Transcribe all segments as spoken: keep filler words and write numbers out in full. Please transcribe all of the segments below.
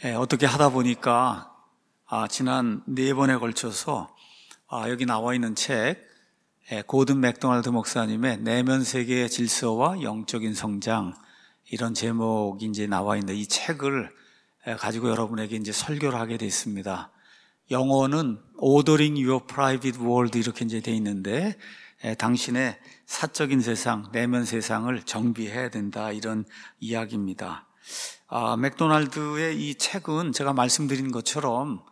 예, 어떻게 하다 보니까 아, 지난 네 번에 걸쳐서 아, 여기 나와 있는 책 예, 고든 맥도날드 목사님의 내면 세계의 질서와 영적인 성장, 이런 제목이 이제 나와 있는데, 이 책을 예, 가지고 여러분에게 이제 설교를 하게 됐습니다. 영어는 Ordering Your Private World 이렇게 이제 돼 있는데, 예, 당신의 사적인 세상, 내면 세상을 정비해야 된다, 이런 이야기입니다. 아, 맥도날드의 이 책은 제가 말씀드린 것처럼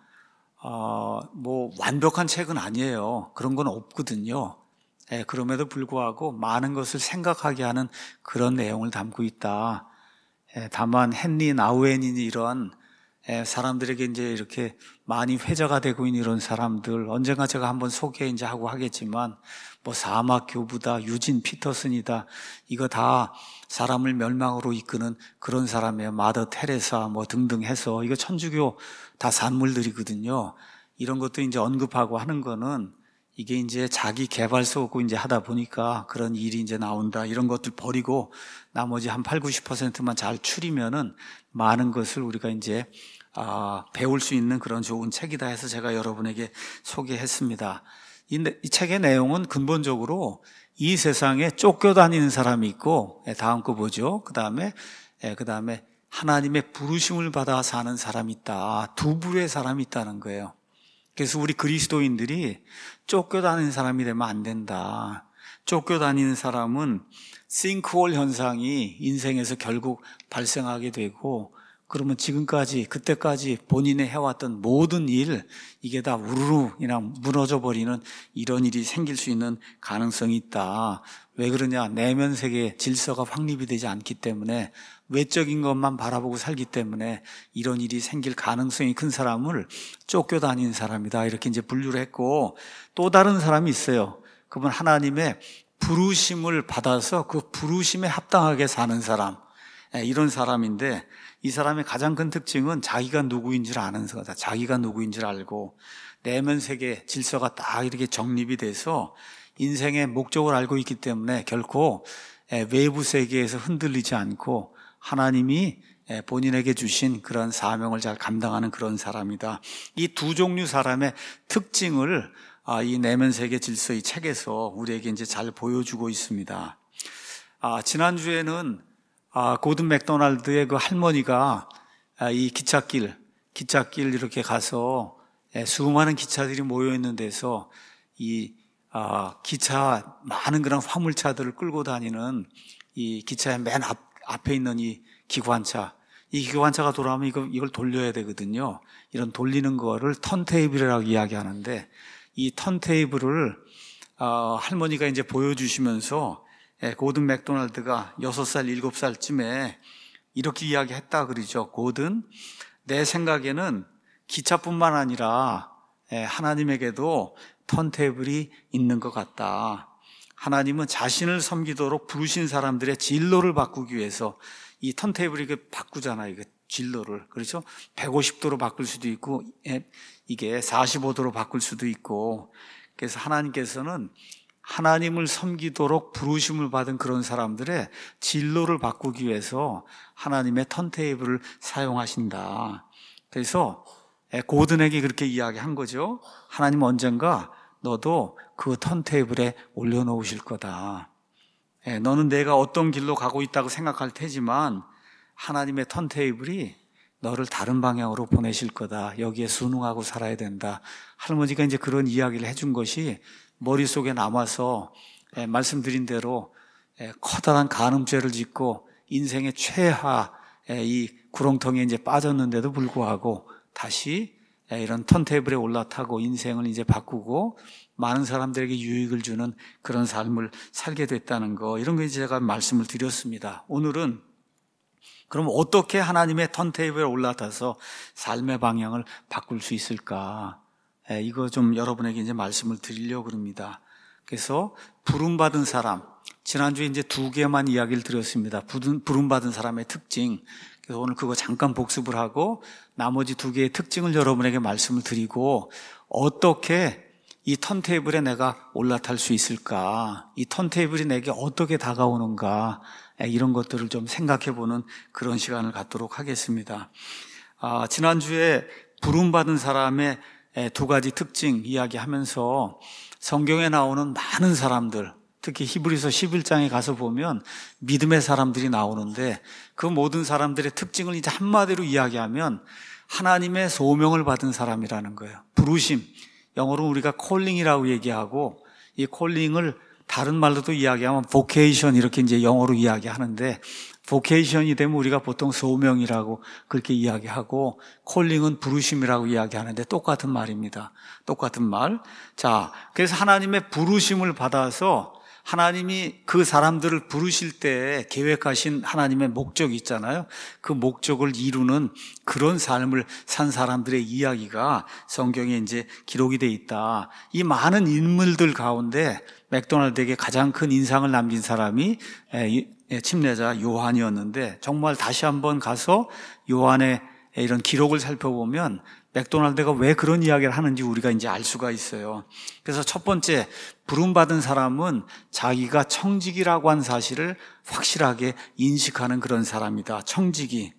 어, 뭐 완벽한 책은 아니에요. 그런 건 없거든요. 예, 그럼에도 불구하고 많은 것을 생각하게 하는 그런 내용을 담고 있다. 예, 다만 헨리 나우엔이 이런 예, 사람들에게 이제 이렇게 많이 회자가 되고 있는 이런 사람들, 언젠가 제가 한번 소개 이제 하고 하겠지만, 뭐 사막 교부다, 유진 피터슨이다, 이거 다 사람을 멸망으로 이끄는 그런 사람이에요. 마더 테레사 뭐 등등 해서, 이거 천주교 다 산물들이거든요. 이런 것도 이제 언급하고 하는 거는, 이게 이제 자기 개발서고 이제 하다 보니까 그런 일이 이제 나온다. 이런 것들 버리고 나머지 한 팔, 구십 퍼센트만 잘 추리면은 많은 것을 우리가 이제 아, 배울 수 있는 그런 좋은 책이다 해서 제가 여러분에게 소개했습니다. 이, 이 책의 내용은 근본적으로 이 세상에 쫓겨다니는 사람이 있고, 다음 거 보죠. 그 다음에, 그 다음에 하나님의 부르심을 받아 사는 사람이 있다. 두 부류의 사람이 있다는 거예요. 그래서 우리 그리스도인들이 쫓겨다니는 사람이 되면 안 된다. 쫓겨다니는 사람은 싱크홀 현상이 인생에서 결국 발생하게 되고, 그러면 지금까지, 그때까지 본인이 해왔던 모든 일, 이게 다 우르르 그냥 무너져 버리는 이런 일이 생길 수 있는 가능성이 있다. 왜 그러냐? 내면 세계 질서가 확립이 되지 않기 때문에, 외적인 것만 바라보고 살기 때문에 이런 일이 생길 가능성이 큰 사람을 쫓겨다니는 사람이다, 이렇게 이제 분류를 했고, 또 다른 사람이 있어요. 그분 하나님의 부르심을 받아서 그 부르심에 합당하게 사는 사람, 이런 사람인데, 이 사람의 가장 큰 특징은 자기가 누구인 줄 아는 거다. 자기가 누구인 줄 알고 내면 세계 질서가 딱 이렇게 정립이 돼서 인생의 목적을 알고 있기 때문에 결코 외부 세계에서 흔들리지 않고 하나님이 본인에게 주신 그런 사명을 잘 감당하는 그런 사람이다. 이 두 종류 사람의 특징을 이 내면 세계 질서 이 책에서 우리에게 이제 잘 보여주고 있습니다. 아, 지난주에는 아, 고든 맥도날드의 그 할머니가 아, 이 기찻길, 기찻길 이렇게 가서 예, 수많은 기차들이 모여있는 데서 이 아, 기차, 많은 그런 화물차들을 끌고 다니는 이 기차의 맨 앞, 앞에 있는 이 기관차, 이 기관차가 돌아오면 이거, 이걸 돌려야 되거든요. 이런 돌리는 거를 턴테이블이라고 이야기하는데, 이 턴테이블을 아, 할머니가 이제 보여주시면서 예, 고든 맥도날드가 여섯 살, 일곱 살쯤에 이렇게 이야기했다 그러죠. 고든, 내 생각에는 기차뿐만 아니라 예, 하나님에게도 턴테이블이 있는 것 같다. 하나님은 자신을 섬기도록 부르신 사람들의 진로를 바꾸기 위해서 이 턴테이블을 이렇게 바꾸잖아요. 이게 진로를. 그렇죠? 백오십 도로 바꿀 수도 있고, 예, 이게 사십오 도로 바꿀 수도 있고, 그래서 하나님께서는 하나님을 섬기도록 부르심을 받은 그런 사람들의 진로를 바꾸기 위해서 하나님의 턴테이블을 사용하신다. 그래서 고든에게 그렇게 이야기한 거죠. 하나님 언젠가 너도 그 턴테이블에 올려놓으실 거다. 너는 내가 어떤 길로 가고 있다고 생각할 테지만 하나님의 턴테이블이 너를 다른 방향으로 보내실 거다. 여기에 순응하고 살아야 된다. 할머니가 이제 그런 이야기를 해준 것이 머릿속에 남아서 말씀드린 대로 커다란 간음죄를 짓고 인생의 최하 이 구렁텅이에 이제 빠졌는데도 불구하고 다시 이런 턴테이블에 올라타고 인생을 이제 바꾸고 많은 사람들에게 유익을 주는 그런 삶을 살게 됐다는 거, 이런 거 제가 말씀을 드렸습니다. 오늘은 그럼 어떻게 하나님의 턴테이블에 올라타서 삶의 방향을 바꿀 수 있을까? 이거 좀 여러분에게 이제 말씀을 드리려고 합니다. 그래서 부름받은 사람, 지난주에 이제 두 개만 이야기를 드렸습니다. 부름받은 사람의 특징. 그래서 오늘 그거 잠깐 복습을 하고 나머지 두 개의 특징을 여러분에게 말씀을 드리고, 어떻게 이 턴테이블에 내가 올라탈 수 있을까? 이 턴테이블이 내게 어떻게 다가오는가? 이런 것들을 좀 생각해 보는 그런 시간을 갖도록 하겠습니다. 아, 지난주에 부름받은 사람의 두 가지 특징 이야기하면서 성경에 나오는 많은 사람들, 특히 히브리서 십일 장에 가서 보면 믿음의 사람들이 나오는데 그 모든 사람들의 특징을 이제 한마디로 이야기하면 하나님의 소명을 받은 사람이라는 거예요. 부르심, 영어로 우리가 콜링이라고 얘기하고, 이 콜링을 다른 말로도 이야기하면 vocation 이렇게 이제 영어로 이야기하는데, vocation이 되면 우리가 보통 소명이라고 그렇게 이야기하고, 콜링은 부르심이라고 이야기하는데 똑같은 말입니다. 똑같은 말. 자, 그래서 하나님의 부르심을 받아서 하나님이 그 사람들을 부르실 때 계획하신 하나님의 목적이 있잖아요. 그 목적을 이루는 그런 삶을 산 사람들의 이야기가 성경에 이제 기록이 돼 있다. 이 많은 인물들 가운데 맥도날드에게 가장 큰 인상을 남긴 사람이 침례자 요한이었는데, 정말 다시 한번 가서 요한의 이런 기록을 살펴보면 맥도날드가 왜 그런 이야기를 하는지 우리가 이제 알 수가 있어요. 그래서 첫 번째, 부름받은 사람은 자기가 청직이라고 한 사실을 확실하게 인식하는 그런 사람이다. 청직이.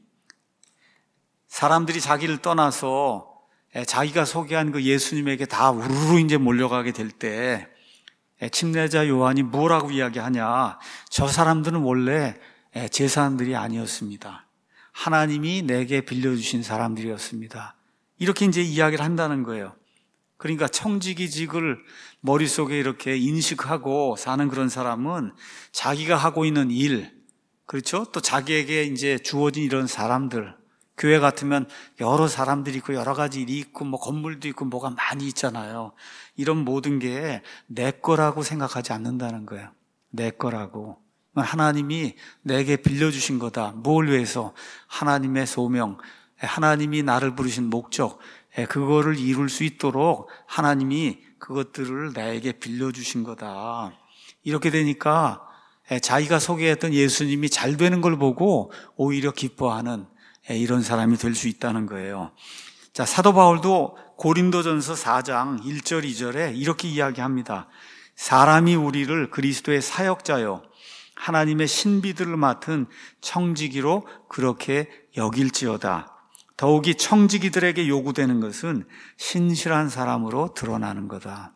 사람들이 자기를 떠나서 자기가 소개한 그 예수님에게 다 우르르 이제 몰려가게 될 때 침례자 요한이 뭐라고 이야기하냐? 저 사람들은 원래 제 사람들이 아니었습니다. 하나님이 내게 빌려주신 사람들이었습니다. 이렇게 이제 이야기를 한다는 거예요. 그러니까 청지기직을 머릿속에 이렇게 인식하고 사는 그런 사람은 자기가 하고 있는 일, 그렇죠? 또 자기에게 이제 주어진 이런 사람들, 교회 같으면 여러 사람들이 있고 여러 가지 일이 있고 뭐 건물도 있고 뭐가 많이 있잖아요. 이런 모든 게 내 거라고 생각하지 않는다는 거예요. 내 거라고. 하나님이 내게 빌려주신 거다. 뭘 위해서? 하나님의 소명, 하나님이 나를 부르신 목적, 그거를 이룰 수 있도록 하나님이 그것들을 나에게 빌려주신 거다. 이렇게 되니까 자기가 소개했던 예수님이 잘 되는 걸 보고 오히려 기뻐하는 이런 사람이 될 수 있다는 거예요. 자, 사도 바울도 고린도전서 사 장 일 절 이 절에 이렇게 이야기합니다. 사람이 우리를 그리스도의 사역자요 하나님의 신비들을 맡은 청지기로 그렇게 여길지어다. 더욱이 청지기들에게 요구되는 것은 신실한 사람으로 드러나는 거다.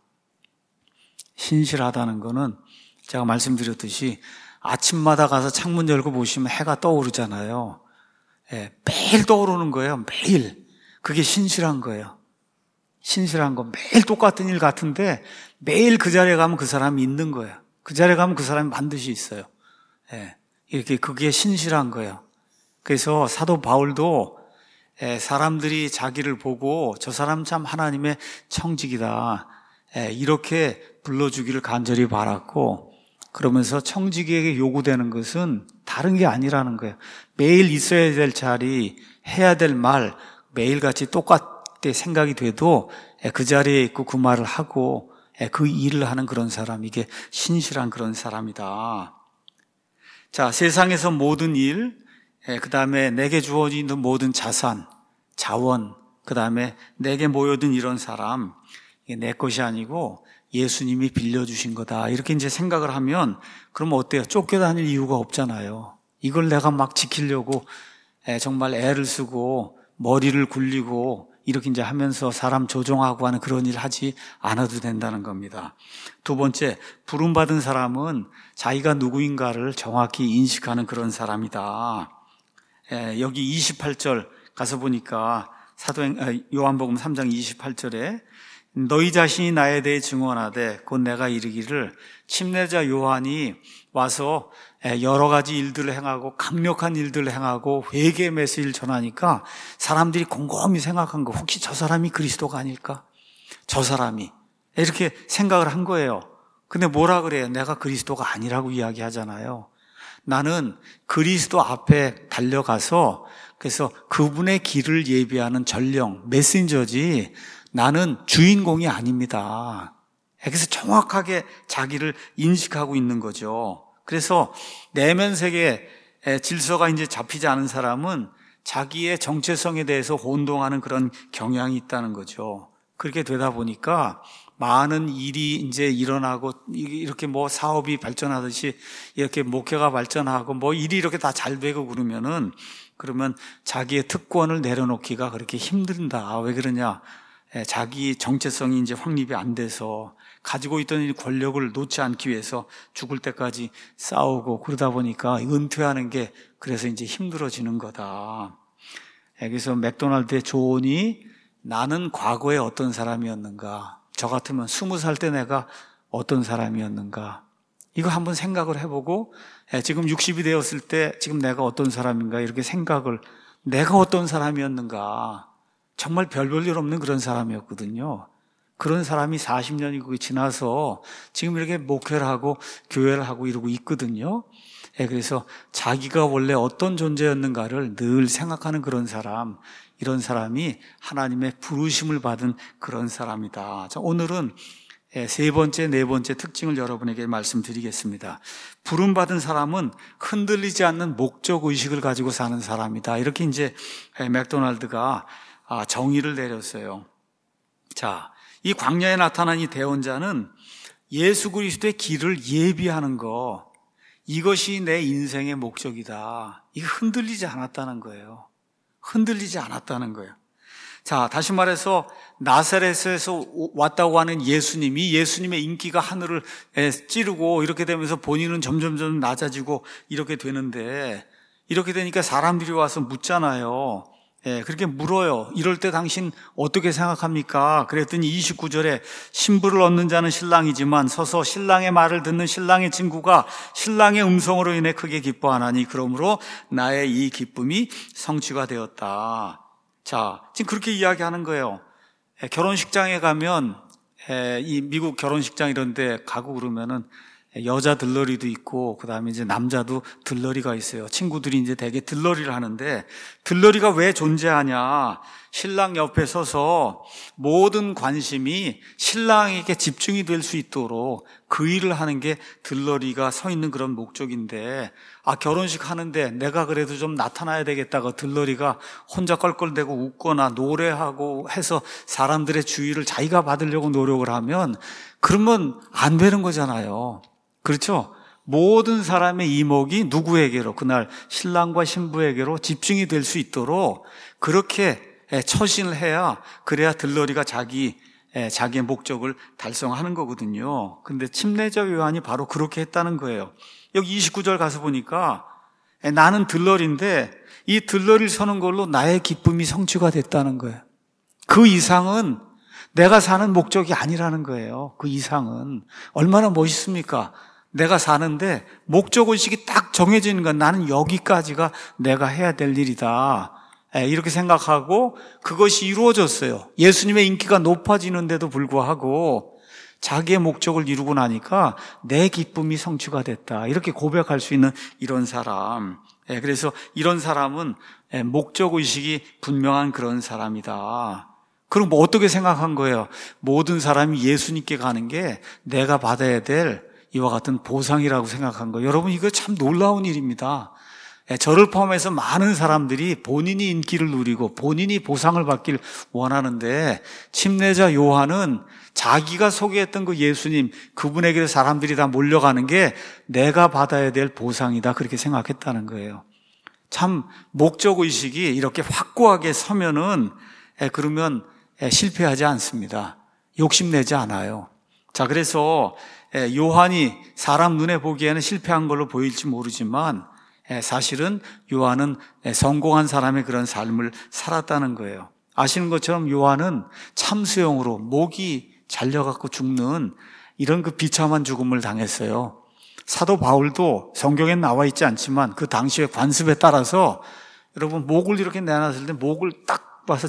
신실하다는 거는 제가 말씀드렸듯이 아침마다 가서 창문 열고 보시면 해가 떠오르잖아요. 예, 매일 떠오르는 거예요. 매일. 그게 신실한 거예요. 신실한 거. 매일 똑같은 일 같은데 매일 그 자리에 가면 그 사람이 있는 거예요. 그 자리에 가면 그 사람이 반드시 있어요. 예, 이렇게 그게 신실한 거예요. 그래서 사도 바울도 사람들이 자기를 보고 저 사람 참 하나님의 청지기다 이렇게 불러주기를 간절히 바랐고, 그러면서 청지기에게 요구되는 것은 다른 게 아니라는 거예요. 매일 있어야 될 자리, 해야 될 말 매일같이 똑같게 생각이 돼도 그 자리에 있고 그 말을 하고 그 일을 하는 그런 사람, 이게 신실한 그런 사람이다. 자, 세상에서 모든 일, 그 다음에 내게 주어진 모든 자산, 자원, 그 다음에 내게 모여든 이런 사람, 이게 내 것이 아니고 예수님이 빌려주신 거다. 이렇게 이제 생각을 하면 그러면 어때요? 쫓겨다닐 이유가 없잖아요. 이걸 내가 막 지키려고 정말 애를 쓰고 머리를 굴리고 이렇게 이제 하면서 사람 조종하고 하는 그런 일 하지 않아도 된다는 겁니다. 두 번째, 부름받은 사람은 자기가 누구인가를 정확히 인식하는 그런 사람이다. 예, 여기 이십팔 절 가서 보니까 사도행 요한복음 삼 장 이십팔 절에 너희 자신이 나에 대해 증언하되 곧 내가 이르기를 침례자 요한이 와서 여러 가지 일들을 행하고 강력한 일들을 행하고 회개 메시지를 전하니까 사람들이 곰곰이 생각한 거, 혹시 저 사람이 그리스도가 아닐까? 저 사람이 이렇게 생각을 한 거예요. 근데 뭐라 그래요? 내가 그리스도가 아니라고 이야기하잖아요. 나는 그리스도 앞에 달려가서 그래서 그분의 길을 예비하는 전령, 메신저지 나는 주인공이 아닙니다. 그래서 정확하게 자기를 인식하고 있는 거죠. 그래서 내면 세계 질서가 이제 잡히지 않은 사람은 자기의 정체성에 대해서 혼동하는 그런 경향이 있다는 거죠. 그렇게 되다 보니까 많은 일이 이제 일어나고 이렇게 뭐 사업이 발전하듯이 이렇게 목회가 발전하고 뭐 일이 이렇게 다 잘 되고 그러면은 그러면 자기의 특권을 내려놓기가 그렇게 힘든다. 왜 그러냐? 자기 정체성이 이제 확립이 안 돼서 가지고 있던 이 권력을 놓지 않기 위해서 죽을 때까지 싸우고 그러다 보니까 은퇴하는 게 그래서 이제 힘들어지는 거다. 그래서 맥도날드의 조언이 나는 과거에 어떤 사람이었는가? 저 같으면 스무 살 때 내가 어떤 사람이었는가? 이거 한번 생각을 해보고 지금 육십이 되었을 때 지금 내가 어떤 사람인가? 이렇게 생각을 내가 어떤 사람이었는가? 정말 별 볼 일 없는 그런 사람이었거든요. 그런 사람이 사십 년이 지나서 지금 이렇게 목회를 하고 교회를 하고 이러고 있거든요. 그래서 자기가 원래 어떤 존재였는가를 늘 생각하는 그런 사람, 이런 사람이 하나님의 부르심을 받은 그런 사람이다. 자, 오늘은 세 번째, 네 번째 특징을 여러분에게 말씀드리겠습니다. 부름받은 사람은 흔들리지 않는 목적 의식을 가지고 사는 사람이다. 이렇게 이제 맥도날드가 정의를 내렸어요. 자, 이 광야에 나타난 이 대언자는 예수 그리스도의 길을 예비하는 거, 이것이 내 인생의 목적이다. 이게 흔들리지 않았다는 거예요. 흔들리지 않았다는 거예요. 자, 다시 말해서 나사렛에서 왔다고 하는 예수님이 예수님의 인기가 하늘을 찌르고 이렇게 되면서 본인은 점점점 낮아지고 이렇게 되는데, 이렇게 되니까 사람들이 와서 묻잖아요. 예, 그렇게 물어요. 이럴 때 당신 어떻게 생각합니까? 그랬더니 이십구 절에 신부를 얻는 자는 신랑이지만 서서 신랑의 말을 듣는 신랑의 친구가 신랑의 음성으로 인해 크게 기뻐하나니 그러므로 나의 이 기쁨이 성취가 되었다. 자, 지금 그렇게 이야기하는 거예요. 예, 결혼식장에 가면 예, 이 미국 결혼식장 이런 데 가고 그러면은 여자 들러리도 있고 그다음에 이제 남자도 들러리가 있어요. 친구들이 이제 되게 들러리를 하는데, 들러리가 왜 존재하냐? 신랑 옆에 서서 모든 관심이 신랑에게 집중이 될 수 있도록 그 일을 하는 게 들러리가 서 있는 그런 목적인데, 아, 결혼식 하는데 내가 그래도 좀 나타나야 되겠다고 들러리가 혼자 껄껄대고 웃거나 노래하고 해서 사람들의 주의를 자기가 받으려고 노력을 하면 그러면 안 되는 거잖아요. 그렇죠? 모든 사람의 이목이 누구에게로, 그날 신랑과 신부에게로 집중이 될 수 있도록 그렇게 처신을 해야, 그래야 들러리가 자기, 자기의 목적을 달성하는 거거든요. 근데 침례자 요한이 바로 그렇게 했다는 거예요. 여기 이십구 절 가서 보니까 나는 들러리인데 이 들러리를 서는 걸로 나의 기쁨이 성취가 됐다는 거예요. 그 이상은 내가 사는 목적이 아니라는 거예요. 그 이상은. 얼마나 멋있습니까? 내가 사는데 목적의식이 딱 정해지는 건 나는 여기까지가 내가 해야 될 일이다. 이렇게 생각하고 그것이 이루어졌어요. 예수님의 인기가 높아지는데도 불구하고 자기의 목적을 이루고 나니까 내 기쁨이 성취가 됐다. 이렇게 고백할 수 있는 이런 사람. 그래서 이런 사람은 목적의식이 분명한 그런 사람이다. 그럼 뭐 어떻게 생각한 거예요? 모든 사람이 예수님께 가는 게 내가 받아야 될 이와 같은 보상이라고 생각한 거예요. 여러분, 이거 참 놀라운 일입니다. 저를 포함해서 많은 사람들이 본인이 인기를 누리고 본인이 보상을 받길 원하는데, 침례자 요한은 자기가 소개했던 그 예수님, 그분에게 사람들이 다 몰려가는 게 내가 받아야 될 보상이다, 그렇게 생각했다는 거예요. 참 목적의식이 이렇게 확고하게 서면은 그러면 실패하지 않습니다. 욕심내지 않아요. 자, 그래서 요한이 사람 눈에 보기에는 실패한 걸로 보일지 모르지만 사실은 요한은 성공한 사람의 그런 삶을 살았다는 거예요. 아시는 것처럼 요한은 참수형으로 목이 잘려갖고 죽는 이런 그 비참한 죽음을 당했어요. 사도 바울도 성경에 나와 있지 않지만 그 당시의 관습에 따라서 여러분 목을 이렇게 내놨을 때 목을 딱 봐서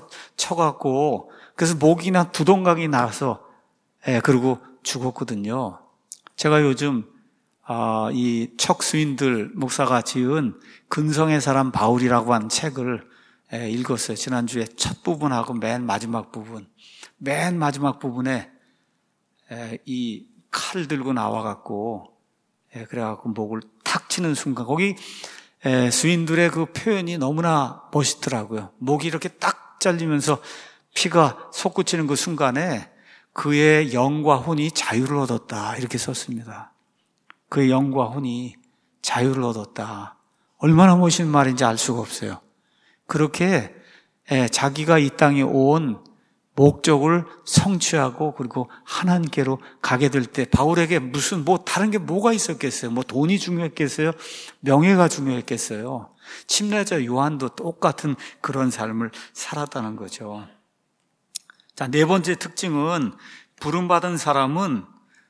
쳐갖고 그래서 목이나 두동강이 나서 예, 그리고 죽었거든요. 제가 요즘 아, 이 척스윈들 목사가 지은 근성의 사람 바울이라고 하는 책을 예, 읽었어요. 지난주에 첫 부분하고 맨 마지막 부분. 맨 마지막 부분에 예, 이 칼 들고 나와갖고 예, 그래갖고 목을 탁 치는 순간 거기 예, 스윈들의 그 표현이 너무나 멋있더라고요. 목이 이렇게 딱 잘리면서 피가 솟구치는 그 순간에 그의 영과 혼이 자유를 얻었다, 이렇게 썼습니다. 그의 영과 혼이 자유를 얻었다. 얼마나 멋있는 말인지 알 수가 없어요. 그렇게 예, 자기가 이 땅에 온 목적을 성취하고 그리고 하나님께로 가게 될 때 바울에게 무슨 뭐 다른 게 뭐가 있었겠어요? 뭐 돈이 중요했겠어요? 명예가 중요했겠어요? 침례자 요한도 똑같은 그런 삶을 살았다는 거죠. 자, 네 번째 특징은 부름받은 사람은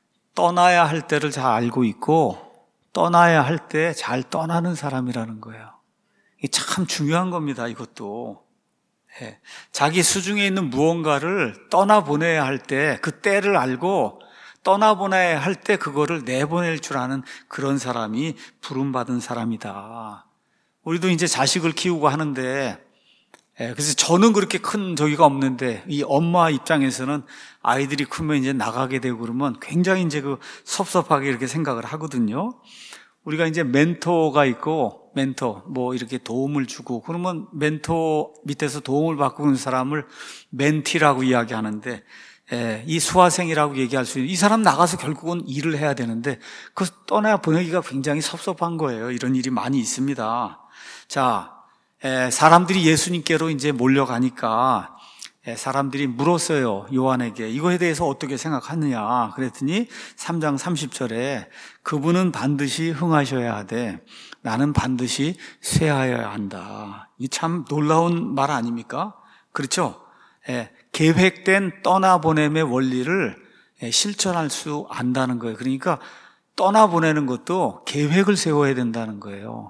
떠나야 할 때를 잘 알고 있고 떠나야 할 때 잘 떠나는 사람이라는 거예요. 이게 참 중요한 겁니다, 이것도. 예, 자기 수중에 있는 무언가를 떠나보내야 할 때 그 때를 알고 떠나보내야 할 때 그거를 내보낼 줄 아는 그런 사람이 부름받은 사람이다. 우리도 이제 자식을 키우고 하는데 예, 그래서 저는 그렇게 큰 저기가 없는데 이 엄마 입장에서는 아이들이 크면 이제 나가게 되고 그러면 굉장히 이제 그 섭섭하게 이렇게 생각을 하거든요. 우리가 이제 멘토가 있고 멘토 뭐 이렇게 도움을 주고 그러면 멘토 밑에서 도움을 받고 있는 사람을 멘티라고 이야기하는데 예, 이 수화생이라고 얘기할 수 있는 이 사람 나가서 결국은 일을 해야 되는데 그 떠나 보내기가 굉장히 섭섭한 거예요. 이런 일이 많이 있습니다. 자, 에, 사람들이 예수님께로 이제 몰려가니까 에, 사람들이 물었어요. 요한에게 이거에 대해서 어떻게 생각하느냐 그랬더니 삼 장 삼십 절에 그분은 반드시 흥하셔야 하되 나는 반드시 쇠하여야 한다. 이 참 놀라운 말 아닙니까? 그렇죠? 에, 계획된 떠나보냄의 원리를 에, 실천할 수 안다는 거예요. 그러니까 떠나보내는 것도 계획을 세워야 된다는 거예요.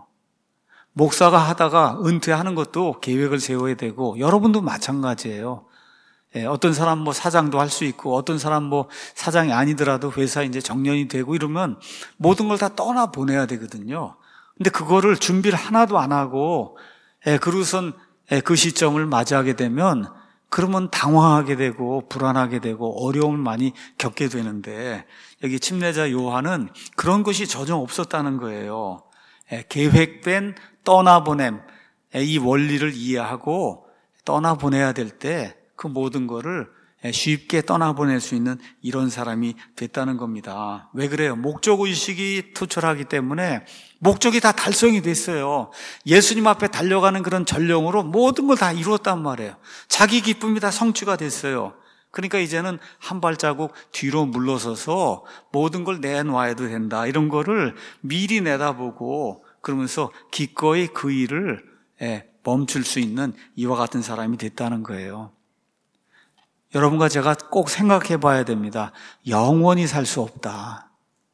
목사가 하다가 은퇴하는 것도 계획을 세워야 되고 여러분도 마찬가지예요. 예, 어떤 사람 뭐 사장도 할 수 있고 어떤 사람 뭐 사장이 아니더라도 회사 이제 정년이 되고 이러면 모든 걸 다 떠나 보내야 되거든요. 근데 그거를 준비를 하나도 안 하고 예, 그러고선 예, 그 시점을 맞이하게 되면 그러면 당황하게 되고 불안하게 되고 어려움을 많이 겪게 되는데 여기 침례자 요한은 그런 것이 전혀 없었다는 거예요. 예, 계획된 떠나보냄, 이 원리를 이해하고 떠나보내야 될 때 그 모든 거를 쉽게 떠나보낼 수 있는 이런 사람이 됐다는 겁니다. 왜 그래요? 목적의식이 투철하기 때문에 목적이 다 달성이 됐어요. 예수님 앞에 달려가는 그런 전령으로 모든 걸 다 이루었단 말이에요. 자기 기쁨이 다 성취가 됐어요. 그러니까 이제는 한 발자국 뒤로 물러서서 모든 걸 내놔야 된다. 이런 거를 미리 내다보고 그러면서 기꺼이 그 일을 멈출 수 있는 이와 같은 사람이 됐다는 거예요. 여러분과 제가 꼭 생각해 봐야 됩니다. 영원히 살 수 없다.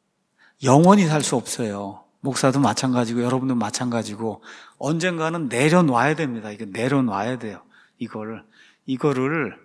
영원히 살 수 없어요. 목사도 마찬가지고 여러분도 마찬가지고 언젠가는 내려놔야 됩니다. 이거 내려놔야 돼요. 이거를 이거를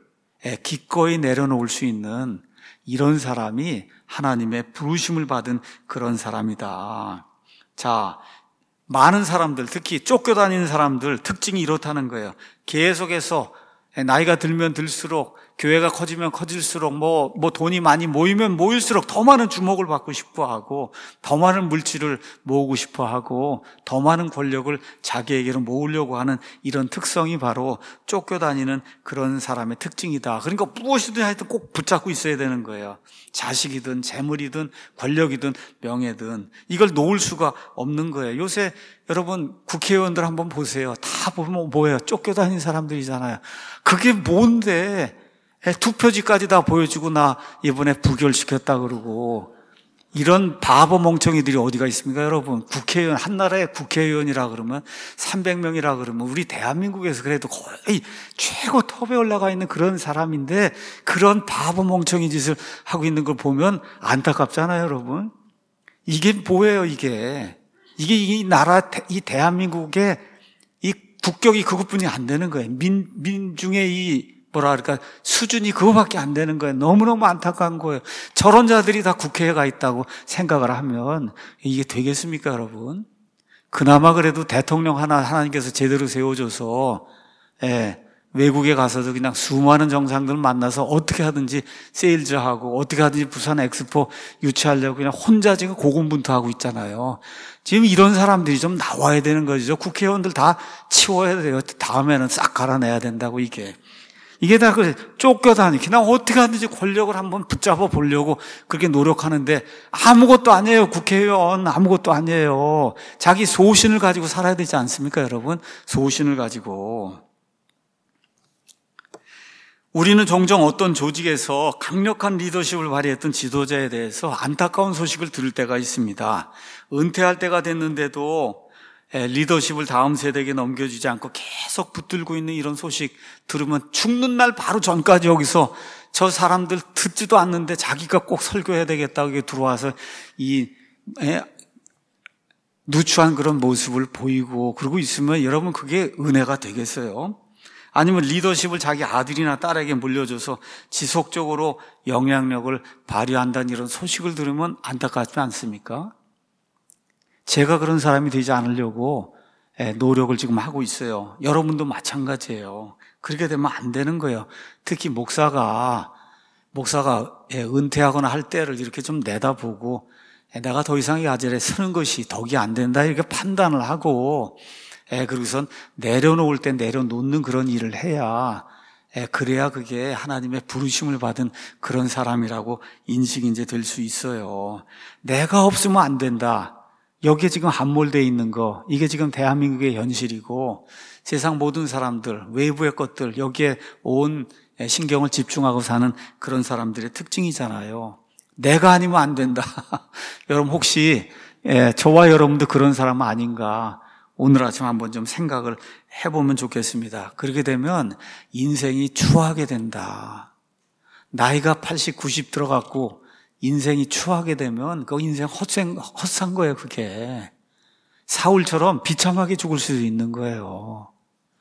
기꺼이 내려놓을 수 있는 이런 사람이 하나님의 부르심을 받은 그런 사람이다. 자, 많은 사람들, 특히 쫓겨다니는 사람들 특징이 이렇다는 거예요. 계속해서 나이가 들면 들수록 교회가 커지면 커질수록 뭐, 뭐 돈이 많이 모이면 모일수록 더 많은 주목을 받고 싶어 하고 더 많은 물질을 모으고 싶어 하고 더 많은 권력을 자기에게로 모으려고 하는 이런 특성이 바로 쫓겨다니는 그런 사람의 특징이다. 그러니까 무엇이든 하여튼 꼭 붙잡고 있어야 되는 거예요. 자식이든 재물이든 권력이든 명예든 이걸 놓을 수가 없는 거예요. 요새 여러분 국회의원들 한번 보세요. 다 보면 뭐예요? 쫓겨다니는 사람들이잖아요. 그게 뭔데 투표지까지 다 보여주고 나 이번에 부결시켰다 그러고 이런 바보 멍청이들이 어디가 있습니까? 여러분 국회의원 한 나라에 국회의원이라 그러면 삼백 명이라 그러면 우리 대한민국에서 그래도 거의 최고 톱에 올라가 있는 그런 사람인데 그런 바보 멍청이 짓을 하고 있는 걸 보면 안타깝잖아요. 여러분 이게 뭐예요? 이게 이게 이 나라 이 대한민국의 이 국격이 그것뿐이 안 되는 거예요. 민, 민중의 이 뭐라 그럴까 수준이 그거밖에 안 되는 거예요. 너무너무 안타까운 거예요. 저런 자들이 다 국회에 가 있다고 생각을 하면 이게 되겠습니까, 여러분? 그나마 그래도 대통령 하나 하나님께서 제대로 세워줘서 예, 외국에 가서도 그냥 수많은 정상들 만나서 어떻게 하든지 세일즈하고 어떻게 하든지 부산 엑스포 유치하려고 그냥 혼자 지금 고군분투하고 있잖아요. 지금 이런 사람들이 좀 나와야 되는 거죠. 국회의원들 다 치워야 돼요. 다음에는 싹 갈아내야 된다고 이게. 이게 다 그 쫓겨다니기. 나 어떻게 하든지 권력을 한번 붙잡아 보려고 그렇게 노력하는데 아무것도 아니에요. 국회의원 아무것도 아니에요. 자기 소신을 가지고 살아야 되지 않습니까, 여러분? 소신을 가지고. 우리는 종종 어떤 조직에서 강력한 리더십을 발휘했던 지도자에 대해서 안타까운 소식을 들을 때가 있습니다. 은퇴할 때가 됐는데도 리더십을 다음 세대에게 넘겨주지 않고 계속 붙들고 있는 이런 소식 들으면 죽는 날 바로 전까지 여기서 저 사람들 듣지도 않는데 자기가 꼭 설교해야 되겠다고 들어와서 이 누추한 그런 모습을 보이고 그러고 있으면 여러분 그게 은혜가 되겠어요? 아니면 리더십을 자기 아들이나 딸에게 물려줘서 지속적으로 영향력을 발휘한다는 이런 소식을 들으면 안타깝지 않습니까? 제가 그런 사람이 되지 않으려고 노력을 지금 하고 있어요. 여러분도 마찬가지예요. 그렇게 되면 안 되는 거예요. 특히 목사가 목사가 은퇴하거나 할 때를 이렇게 좀 내다보고 내가 더 이상 이 아들에 서는 것이 덕이 안 된다 이렇게 판단을 하고 예, 그러고선 내려놓을 때 내려놓는 그런 일을 해야, 예, 그래야 그게 하나님의 부르심을 받은 그런 사람이라고 인식이 이제 될 수 있어요. 내가 없으면 안 된다. 여기에 지금 함몰되어 있는 거, 이게 지금 대한민국의 현실이고, 세상 모든 사람들, 외부의 것들, 여기에 온 신경을 집중하고 사는 그런 사람들의 특징이잖아요. 내가 아니면 안 된다. 여러분 혹시, 예, 저와 여러분도 그런 사람은 아닌가? 오늘 아침 한번 좀 생각을 해보면 좋겠습니다. 그렇게 되면 인생이 추하게 된다. 나이가 팔십, 구십 들어갔고 인생이 추하게 되면 그 인생 헛생, 헛산 거예요, 그게. 사울처럼 비참하게 죽을 수도 있는 거예요.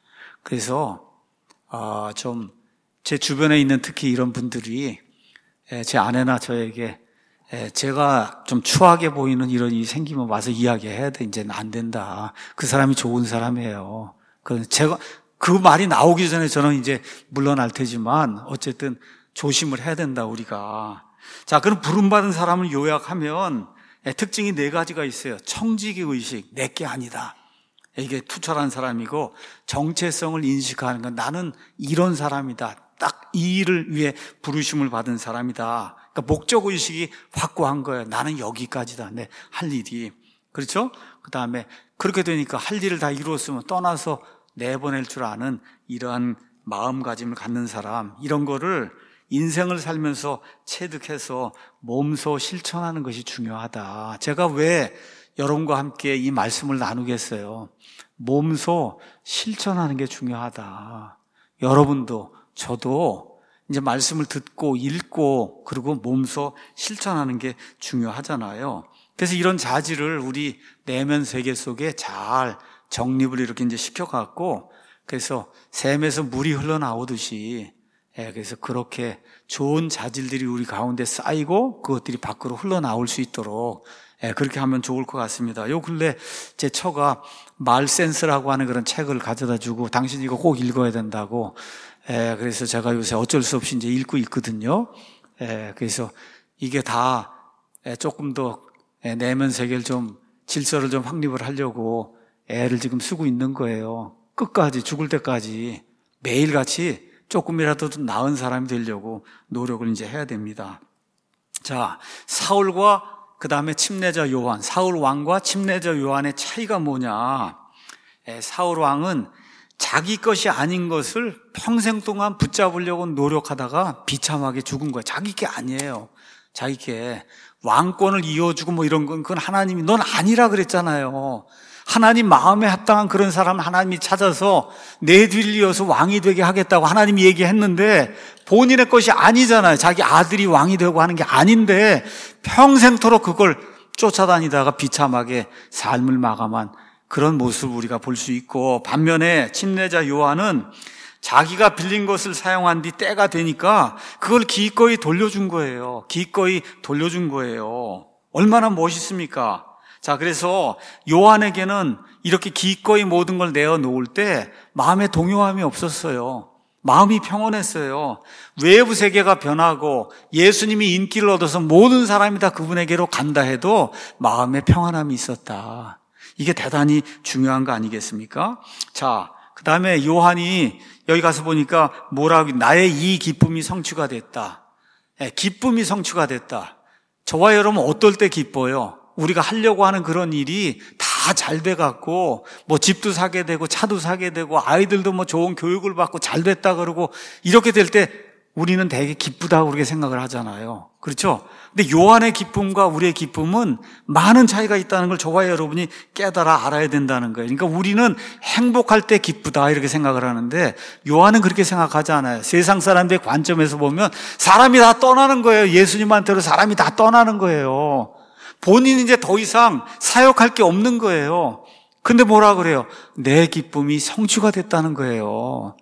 그래서 어, 좀 제 주변에 있는 특히 이런 분들이 제 아내나 저에게 제가 좀 추하게 보이는 이런 일이 생기면 와서 이야기해야 돼. 이제는 안 된다. 그 사람이 좋은 사람이에요. 그 제가 그 말이 나오기 전에 저는 이제 물러날 테지만 어쨌든 조심을 해야 된다, 우리가. 자, 그럼 부름받은 사람을 요약하면 특징이 네 가지가 있어요. 청지기 의식, 내게 아니다. 이게 투철한 사람이고, 정체성을 인식하는 건 나는 이런 사람이다. 딱 이 일을 위해 부르심을 받은 사람이다. 그러니까 목적의식이 확고한 거예요. 나는 여기까지다. 내 할 일이. 그렇죠? 그 다음에 그렇게 되니까 할 일을 다 이루었으면 떠나서 내보낼 줄 아는 이러한 마음가짐을 갖는 사람, 이런 거를 인생을 살면서 체득해서 몸소 실천하는 것이 중요하다. 제가 왜 여러분과 함께 이 말씀을 나누겠어요? 몸소 실천하는 게 중요하다. 여러분도 저도 이제 말씀을 듣고 읽고 그리고 몸소 실천하는 게 중요하잖아요. 그래서 이런 자질을 우리 내면 세계 속에 잘 정립을 이렇게 이제 시켜갖고, 그래서 샘에서 물이 흘러나오듯이, 예, 그래서 그렇게 좋은 자질들이 우리 가운데 쌓이고 그것들이 밖으로 흘러나올 수 있도록, 예, 그렇게 하면 좋을 것 같습니다. 요 근래 제 처가 말센스라고 하는 그런 책을 가져다 주고 당신 이거 꼭 읽어야 된다고, 예, 그래서 제가 요새 어쩔 수 없이 이제 읽고 있거든요. 예, 그래서 이게 다 조금 더 내면 세계를 좀 질서를 좀 확립을 하려고 애를 지금 쓰고 있는 거예요. 끝까지 죽을 때까지 매일같이 조금이라도 더 나은 사람이 되려고 노력을 이제 해야 됩니다. 자, 사울과 그 다음에 침례자 요한, 사울 왕과 침례자 요한의 차이가 뭐냐? 예, 사울 왕은 자기 것이 아닌 것을 평생 동안 붙잡으려고 노력하다가 비참하게 죽은 거예요. 자기 게 아니에요. 자기 게 왕권을 이어주고 뭐 이런 건 그건 하나님이 넌 아니라 그랬잖아요. 하나님 마음에 합당한 그런 사람을 하나님이 찾아서 내 뒤를 이어서 왕이 되게 하겠다고 하나님이 얘기했는데 본인의 것이 아니잖아요. 자기 아들이 왕이 되고 하는 게 아닌데 평생토록 그걸 쫓아다니다가 비참하게 삶을 마감한 그런 모습을 우리가 볼 수 있고, 반면에 침례자 요한은 자기가 빌린 것을 사용한 뒤 때가 되니까 그걸 기꺼이 돌려준 거예요. 기꺼이 돌려준 거예요. 얼마나 멋있습니까? 자, 그래서 요한에게는 이렇게 기꺼이 모든 걸 내어놓을 때 마음에 동요함이 없었어요. 마음이 평온했어요. 외부 세계가 변하고 예수님이 인기를 얻어서 모든 사람이 다 그분에게로 간다 해도 마음에 평안함이 있었다. 이게 대단히 중요한 거 아니겠습니까? 자, 그 다음에 요한이 여기 가서 보니까 뭐라고, 나의 이 기쁨이 성취가 됐다. 예, 기쁨이 성취가 됐다. 저와 여러분 어떨 때 기뻐요? 우리가 하려고 하는 그런 일이 다 잘 돼갖고 뭐 집도 사게 되고 차도 사게 되고 아이들도 뭐 좋은 교육을 받고 잘 됐다 그러고 이렇게 될 때 우리는 되게 기쁘다고 그렇게 생각을 하잖아요. 그렇죠? 근데 요한의 기쁨과 우리의 기쁨은 많은 차이가 있다는 걸 저와 여러분이 깨달아 알아야 된다는 거예요. 그러니까 우리는 행복할 때 기쁘다 이렇게 생각을 하는데 요한은 그렇게 생각하지 않아요. 세상 사람들의 관점에서 보면 사람이 다 떠나는 거예요. 예수님한테로 사람이 다 떠나는 거예요. 본인이 이제 더 이상 사역할 게 없는 거예요. 근데 뭐라 그래요? 내 기쁨이 성취가 됐다는 거예요.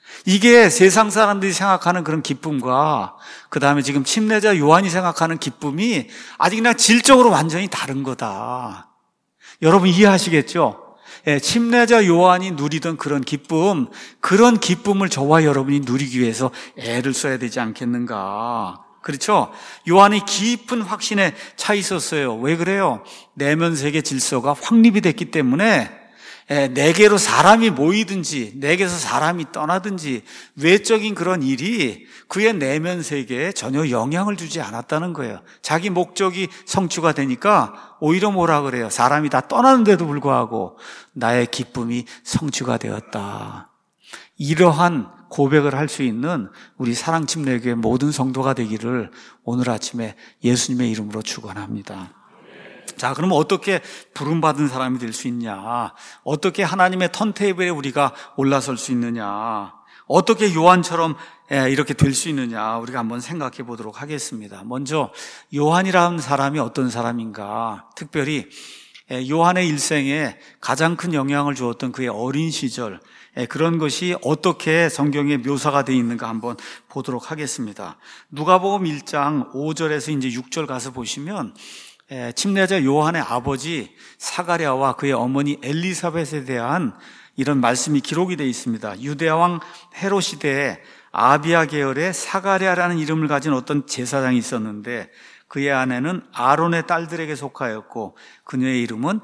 이게 세상 사람들이 생각하는 그런 기쁨과 그 다음에 지금 침례자 요한이 생각하는 기쁨이 아직 그냥 질적으로 완전히 다른 거다. 여러분 이해하시겠죠? 예, 침례자 요한이 누리던 그런 기쁨, 그런 기쁨을 저와 여러분이 누리기 위해서 애를 써야 되지 않겠는가. 그렇죠? 요한이 깊은 확신에 차 있었어요. 왜 그래요? 내면 세계 질서가 확립이 됐기 때문에 내게로 사람이 모이든지 내게서 사람이 떠나든지 외적인 그런 일이 그의 내면 세계에 전혀 영향을 주지 않았다는 거예요. 자기 목적이 성취가 되니까 오히려 뭐라 그래요? 사람이 다 떠나는데도 불구하고 나의 기쁨이 성취가 되었다. 이러한 고백을 할 수 있는 우리 사랑침례교회 모든 성도가 되기를 오늘 아침에 예수님의 이름으로 축원합니다. 자, 그러면 어떻게 부름받은 사람이 될 수 있냐? 어떻게 하나님의 턴테이블에 우리가 올라설 수 있느냐? 어떻게 요한처럼 이렇게 될 수 있느냐? 우리가 한번 생각해 보도록 하겠습니다. 먼저 요한이라는 사람이 어떤 사람인가? 특별히 요한의 일생에 가장 큰 영향을 주었던 그의 어린 시절, 그런 것이 어떻게 성경에 묘사가 되어 있는가 한번 보도록 하겠습니다. 누가복음 일 장 오 절에서 이제 육 절 가서 보시면 침례자 요한의 아버지 사가랴와 그의 어머니 엘리사벳에 대한 이런 말씀이 기록이 되어 있습니다. 유대 왕 헤롯 시대에 아비야 계열의 사가랴라는 이름을 가진 어떤 제사장이 있었는데 그의 아내는 아론의 딸들에게 속하였고 그녀의 이름은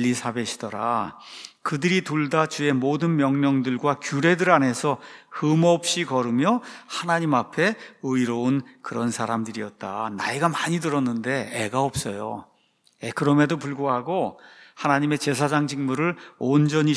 엘리사벳이더라. 그들이 둘 다 주의 모든 명령들과 규례들 안에서 흠없이 걸으며 하나님 앞에 의로운 그런 사람들이었다. 나이가 많이 들었는데 애가 없어요. 그럼에도 불구하고 하나님의 제사장 직무를 온전히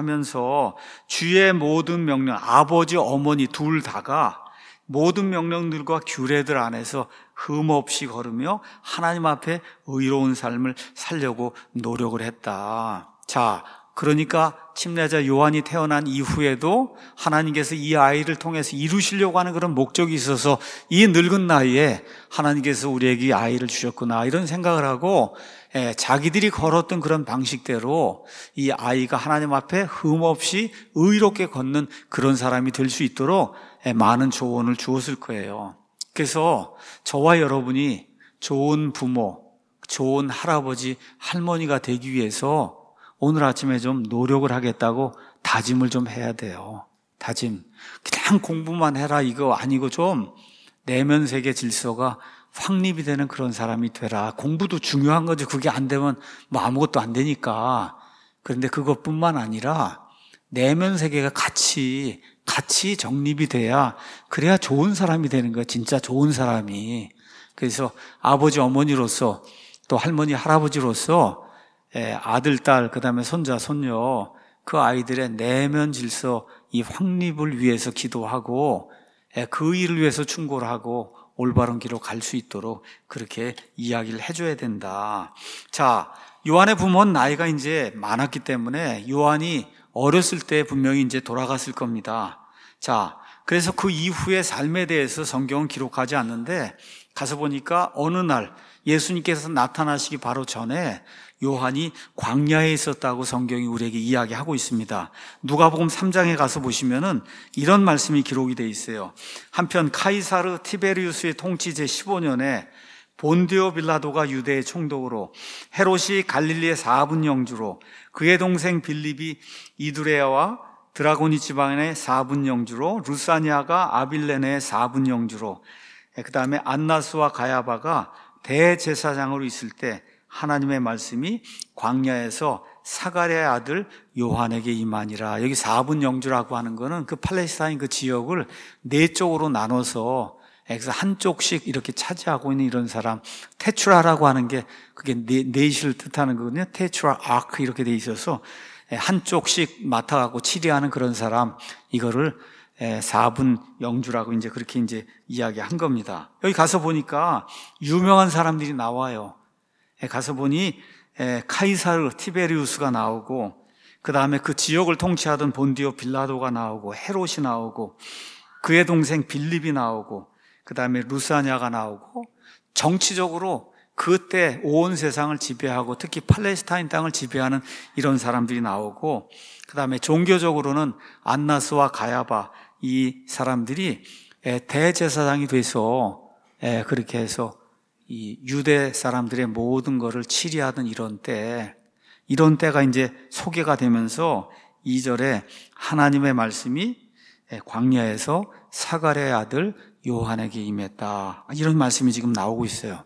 실천하면서 주의 모든 명령, 아버지, 어머니 둘 다가 모든 명령들과 규례들 안에서 흠없이 걸으며 하나님 앞에 의로운 삶을 살려고 노력을 했다. 자, 그러니까 침례자 요한이 태어난 이후에도 하나님께서 이 아이를 통해서 이루시려고 하는 그런 목적이 있어서 이 늙은 나이에 하나님께서 우리에게 이 아이를 주셨구나 이런 생각을 하고 자기들이 걸었던 그런 방식대로 이 아이가 하나님 앞에 흠없이 의롭게 걷는 그런 사람이 될 수 있도록 많은 조언을 주었을 거예요. 그래서 저와 여러분이 좋은 부모, 좋은 할아버지, 할머니가 되기 위해서 오늘 아침에 좀 노력을 하겠다고 다짐을 좀 해야 돼요. 다짐. 그냥 공부만 해라 이거 아니고 좀 내면 세계 질서가 확립이 되는 그런 사람이 되라. 공부도 중요한 거지. 그게 안 되면 뭐 아무것도 안 되니까. 그런데 그것뿐만 아니라 내면 세계가 같이 같이 정립이 돼야 그래야 좋은 사람이 되는 거야. 진짜 좋은 사람이. 그래서 아버지 어머니로서 또 할머니 할아버지로서 아들, 딸, 그 다음에 손자, 손녀, 그 아이들의 내면 질서, 이 확립을 위해서 기도하고, 그 일을 위해서 충고를 하고, 올바른 길로 갈 수 있도록 그렇게 이야기를 해줘야 된다. 자, 요한의 부모는 나이가 이제 많았기 때문에 요한이 어렸을 때 분명히 이제 돌아갔을 겁니다. 자, 그래서 그 이후의 삶에 대해서 성경은 기록하지 않는데, 가서 보니까 어느 날 예수님께서 나타나시기 바로 전에 요한이 광야에 있었다고 성경이 우리에게 이야기하고 있습니다. 누가복음 삼 장에 가서 보시면은 이런 말씀이 기록이 되어 있어요. 한편 카이사르 티베리우스의 통치 제십오 년에 본디오 빌라도가 유대의 총독으로, 헤롯이 갈릴리의 사분 영주로, 그의 동생 빌립이 이두레아와 드라고니 지방의 사분 영주로, 루사니아가 아빌레네의 사분 영주로, 그 다음에 안나스와 가야바가 대제사장으로 있을 때 하나님의 말씀이 광야에서 사가랴의 아들 요한에게 임하니라. 여기 사분 영주라고 하는 거는 그 팔레스타인 그 지역을 네 쪽으로 나눠서 그래서 한쪽씩 이렇게 차지하고 있는 이런 사람, 테추라라고 하는 게 그게 네, 넷을 뜻하는 거거든요. 테추라 아크 이렇게 돼 있어서 한쪽씩 맡아가고 치리하는 그런 사람, 이거를 사분 영주라고 이제 그렇게 이제 이야기한 겁니다. 여기 가서 보니까 유명한 사람들이 나와요. 가서 보니 카이사르 티베리우스가 나오고, 그 다음에 그 지역을 통치하던 본디오 빌라도가 나오고, 헤롯이 나오고, 그의 동생 빌립이 나오고, 그 다음에 루사냐가 나오고, 정치적으로 그때 온 세상을 지배하고 특히 팔레스타인 땅을 지배하는 이런 사람들이 나오고, 그 다음에 종교적으로는 안나스와 가야바, 이 사람들이 대제사장이 돼서 그렇게 해서 이 유대 사람들의 모든 것을 치리하던 이런 때, 이런 때가 이제 소개가 되면서 이 절에 하나님의 말씀이 광야에서 사가랴의 아들 요한에게 임했다, 이런 말씀이 지금 나오고 있어요.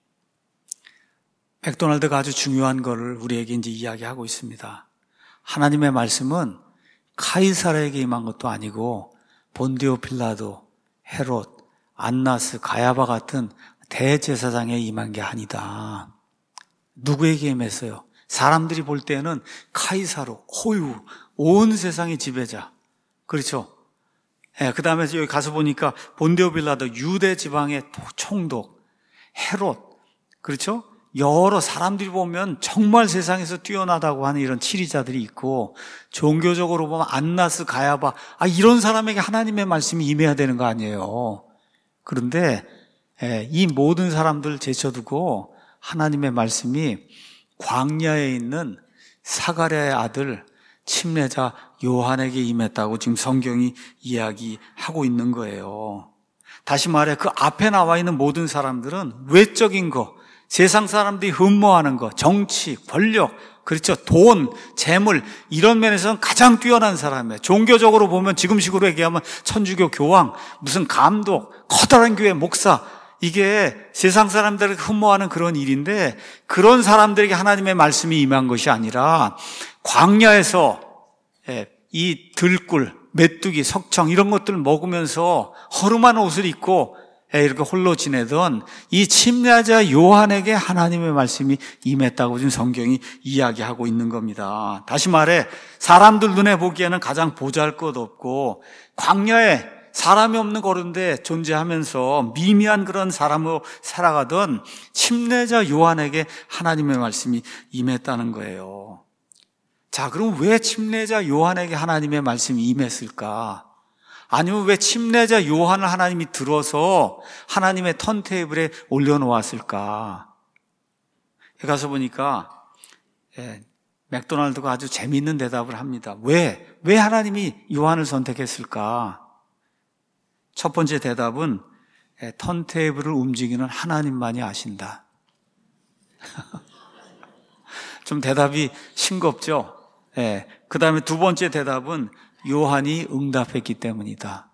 맥도날드가 아주 중요한 것을 우리에게 이제 이야기하고 있습니다. 하나님의 말씀은 카이사르에게 임한 것도 아니고 본디오 빌라도, 헤롯, 안나스, 가야바 같은 대제사장에 임한 게 아니다. 누구에게 임했어요? 사람들이 볼 때는 카이사르, 호유, 온 세상의 지배자. 그렇죠? 예, 그 다음에 여기 가서 보니까 본디오 빌라도 유대 지방의 총독, 헤롯, 그렇죠? 여러 사람들이 보면 정말 세상에서 뛰어나다고 하는 이런 치리자들이 있고, 종교적으로 보면 안나스, 가야바, 아, 이런 사람에게 하나님의 말씀이 임해야 되는 거 아니에요. 그런데 예, 이 모든 사람들 제쳐두고 하나님의 말씀이 광야에 있는 사가랴의 아들 침례자 요한에게 임했다고 지금 성경이 이야기하고 있는 거예요. 다시 말해 그 앞에 나와 있는 모든 사람들은 외적인 거, 세상 사람들이 흠모하는 거, 정치, 권력, 그렇죠, 돈, 재물, 이런 면에서는 가장 뛰어난 사람이에요. 종교적으로 보면 지금식으로 얘기하면 천주교 교황, 무슨 감독, 커다란 교회 목사, 이게 세상 사람들이 흠모하는 그런 일인데, 그런 사람들에게 하나님의 말씀이 임한 것이 아니라 광야에서 이 들꿀, 메뚜기, 석청 이런 것들을 먹으면서 허름한 옷을 입고 이렇게 홀로 지내던 이 침례자 요한에게 하나님의 말씀이 임했다고 지금 성경이 이야기하고 있는 겁니다. 다시 말해 사람들 눈에 보기에는 가장 보잘것없고 광야에 사람이 없는 거른데 존재하면서 미미한 그런 사람으로 살아가던 침례자 요한에게 하나님의 말씀이 임했다는 거예요. 자, 그럼 왜 침례자 요한에게 하나님의 말씀이 임했을까? 아니면 왜 침례자 요한을 하나님이 들어서 하나님의 턴테이블에 올려놓았을까? 여기 가서 보니까 예, 맥도날드가 아주 재미있는 대답을 합니다. 왜? 왜 하나님이 요한을 선택했을까? 첫 번째 대답은 예, 턴테이블을 움직이는 하나님만이 아신다. 좀 대답이 싱겁죠? 예, 그 다음에 두 번째 대답은 요한이 응답했기 때문이다.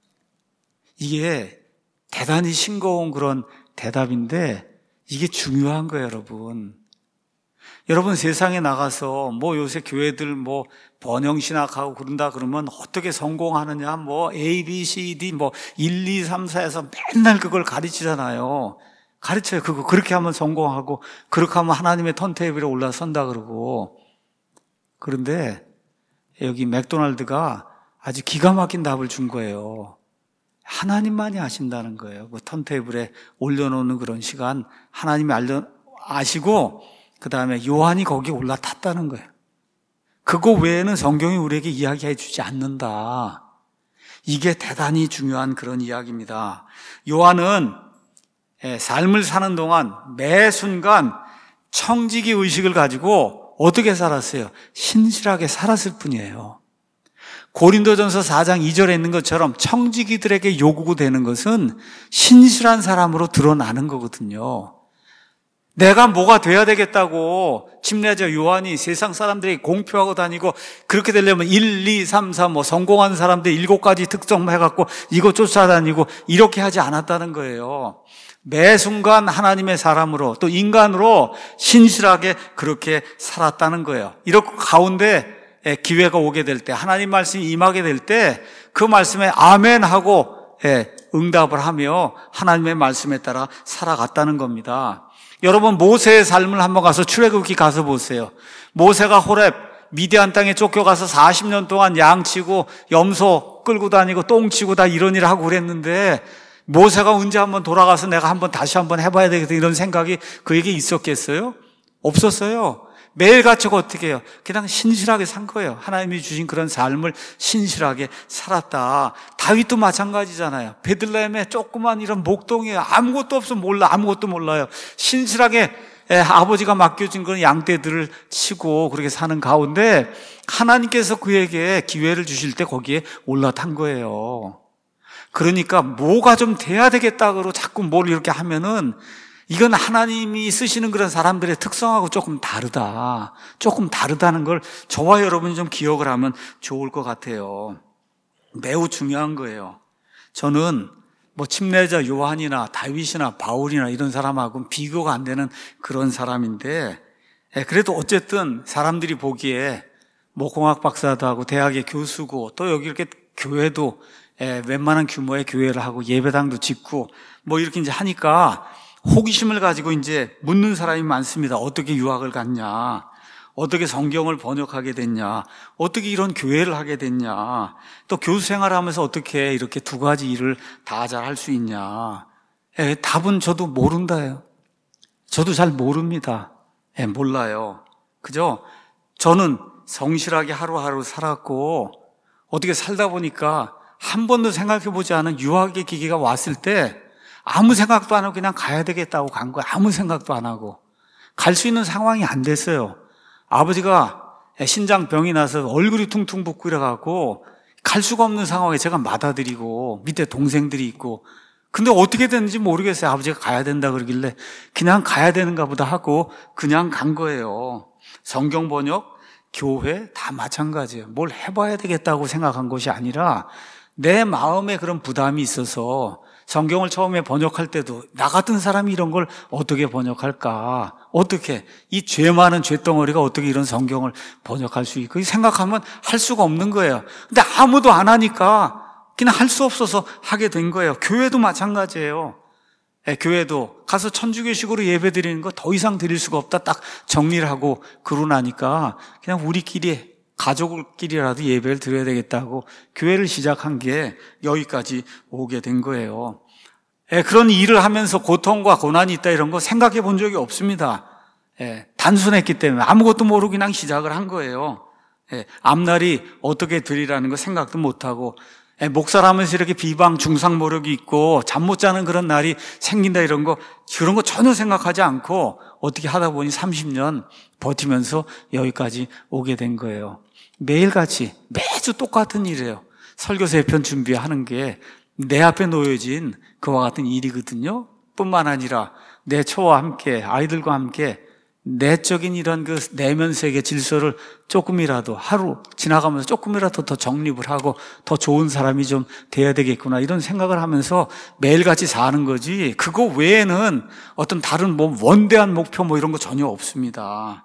이게 대단히 싱거운 그런 대답인데 이게 중요한 거예요, 여러분. 여러분 세상에 나가서 뭐 요새 교회들 뭐 번영신학하고 그런다 그러면 어떻게 성공하느냐, 뭐 A, B, C, D 뭐 일, 이, 삼, 사에서 맨날 그걸 가르치잖아요. 가르쳐요. 그거 그렇게 하면 성공하고 그렇게 하면 하나님의 턴테이블에 올라선다 그러고. 그런데 여기 맥도날드가 아주 기가 막힌 답을 준 거예요. 하나님만이 아신다는 거예요. 그 턴테이블에 올려놓는 그런 시간 하나님이 알려, 아시고 그 다음에 요한이 거기에 올라탔다는 거예요. 그거 외에는 성경이 우리에게 이야기해 주지 않는다. 이게 대단히 중요한 그런 이야기입니다. 요한은 삶을 사는 동안 매 순간 청지기 의식을 가지고 어떻게 살았어요? 신실하게 살았을 뿐이에요. 고린도전서 사 장 이 절에 있는 것처럼 청지기들에게 요구되는 것은 신실한 사람으로 드러나는 거거든요. 내가 뭐가 돼야 되겠다고 침례자 요한이 세상 사람들에게 공표하고 다니고 그렇게 되려면 일, 이, 삼, 사 뭐 성공한 사람들 일곱 가지 특성 해갖고 이거 쫓아다니고 이렇게 하지 않았다는 거예요. 매 순간 하나님의 사람으로 또 인간으로 신실하게 그렇게 살았다는 거예요. 이렇게 가운데 기회가 오게 될 때, 하나님 말씀이 임하게 될 때 그 말씀에 아멘 하고 응답을 하며 하나님의 말씀에 따라 살아갔다는 겁니다. 여러분, 모세의 삶을 한번 가서 출애굽기 가서 보세요. 모세가 호렙 미디안 땅에 쫓겨가서 사십 년 동안 양치고 염소 끌고 다니고 똥치고 다 이런 일을 하고 그랬는데, 모세가 언제 한번 돌아가서 내가 한번 다시 한번 해봐야 되겠다 이런 생각이 그에게 있었겠어요? 없었어요. 매일같이 어떻게 해요? 그냥 신실하게 산 거예요. 하나님이 주신 그런 삶을 신실하게 살았다. 다윗도 마찬가지잖아요. 베들레헴에 조그만 이런 목동이에요. 아무것도 없어 몰라. 아무것도 몰라요. 신실하게 아버지가 맡겨준 그런 양떼들을 치고 그렇게 사는 가운데 하나님께서 그에게 기회를 주실 때 거기에 올라탄 거예요. 그러니까 뭐가 좀 돼야 되겠다고 자꾸 뭘 이렇게 하면은 이건 하나님이 쓰시는 그런 사람들의 특성하고 조금 다르다. 조금 다르다는 걸 저와 여러분이 좀 기억을 하면 좋을 것 같아요. 매우 중요한 거예요. 저는 뭐 침례자 요한이나 다윗이나 바울이나 이런 사람하고는 비교가 안 되는 그런 사람인데, 그래도 어쨌든 사람들이 보기에 뭐 공학 박사도 하고 대학의 교수고 또 여기 이렇게 교회도 웬만한 규모의 교회를 하고 예배당도 짓고 뭐 이렇게 이제 하니까 호기심을 가지고 이제 묻는 사람이 많습니다. 어떻게 유학을 갔냐? 어떻게 성경을 번역하게 됐냐? 어떻게 이런 교회를 하게 됐냐? 또 교수 생활하면서 어떻게 이렇게 두 가지 일을 다 잘 할 수 있냐? 예, 답은 저도 모른다요. 저도 잘 모릅니다. 예, 몰라요. 그죠? 저는 성실하게 하루하루 살았고 어떻게 살다 보니까 한 번도 생각해보지 않은 유학의 기회가 왔을 때 아무 생각도 안 하고 그냥 가야 되겠다고 간 거예요. 아무 생각도 안 하고. 갈 수 있는 상황이 안 됐어요. 아버지가 신장병이 나서 얼굴이 퉁퉁 붓고 이래갖고 갈 수가 없는 상황에 제가 맡아드리고 밑에 동생들이 있고, 근데 어떻게 됐는지 모르겠어요. 아버지가 가야 된다 그러길래 그냥 가야 되는가 보다 하고 그냥 간 거예요. 성경 번역, 교회 다 마찬가지예요. 뭘 해봐야 되겠다고 생각한 것이 아니라 내 마음에 그런 부담이 있어서 성경을 처음에 번역할 때도 나 같은 사람이 이런 걸 어떻게 번역할까? 어떻게? 이 죄 많은 죄덩어리가 어떻게 이런 성경을 번역할 수 있고? 생각하면 할 수가 없는 거예요. 근데 아무도 안 하니까 그냥 할 수 없어서 하게 된 거예요. 교회도 마찬가지예요. 예, 교회도 가서 천주교식으로 예배 드리는 거 더 이상 드릴 수가 없다 딱 정리를 하고 그러고 나니까 그냥 우리끼리 가족끼리라도 예배를 드려야 되겠다고 교회를 시작한 게 여기까지 오게 된 거예요. 예, 그런 일을 하면서 고통과 고난이 있다 이런 거 생각해 본 적이 없습니다. 예, 단순했기 때문에 아무것도 모르고 그냥 시작을 한 거예요. 예, 앞날이 어떻게 되리라는 거 생각도 못하고, 예, 목사라면서 이렇게 비방 중상모력이 있고 잠 못 자는 그런 날이 생긴다 이런 거 그런 거 전혀 생각하지 않고 어떻게 하다 보니 삼십 년 버티면서 여기까지 오게 된 거예요. 매일같이 매주 똑같은 일이에요. 설교 세 편 준비하는 게 내 앞에 놓여진 그와 같은 일이거든요. 뿐만 아니라 내 처와 함께 아이들과 함께 내적인 이런 그 내면 세계 질서를 조금이라도 하루 지나가면서 조금이라도 더 정립을 하고 더 좋은 사람이 좀 돼야 되겠구나 이런 생각을 하면서 매일같이 사는 거지, 그거 외에는 어떤 다른 뭐 원대한 목표 뭐 이런 거 전혀 없습니다.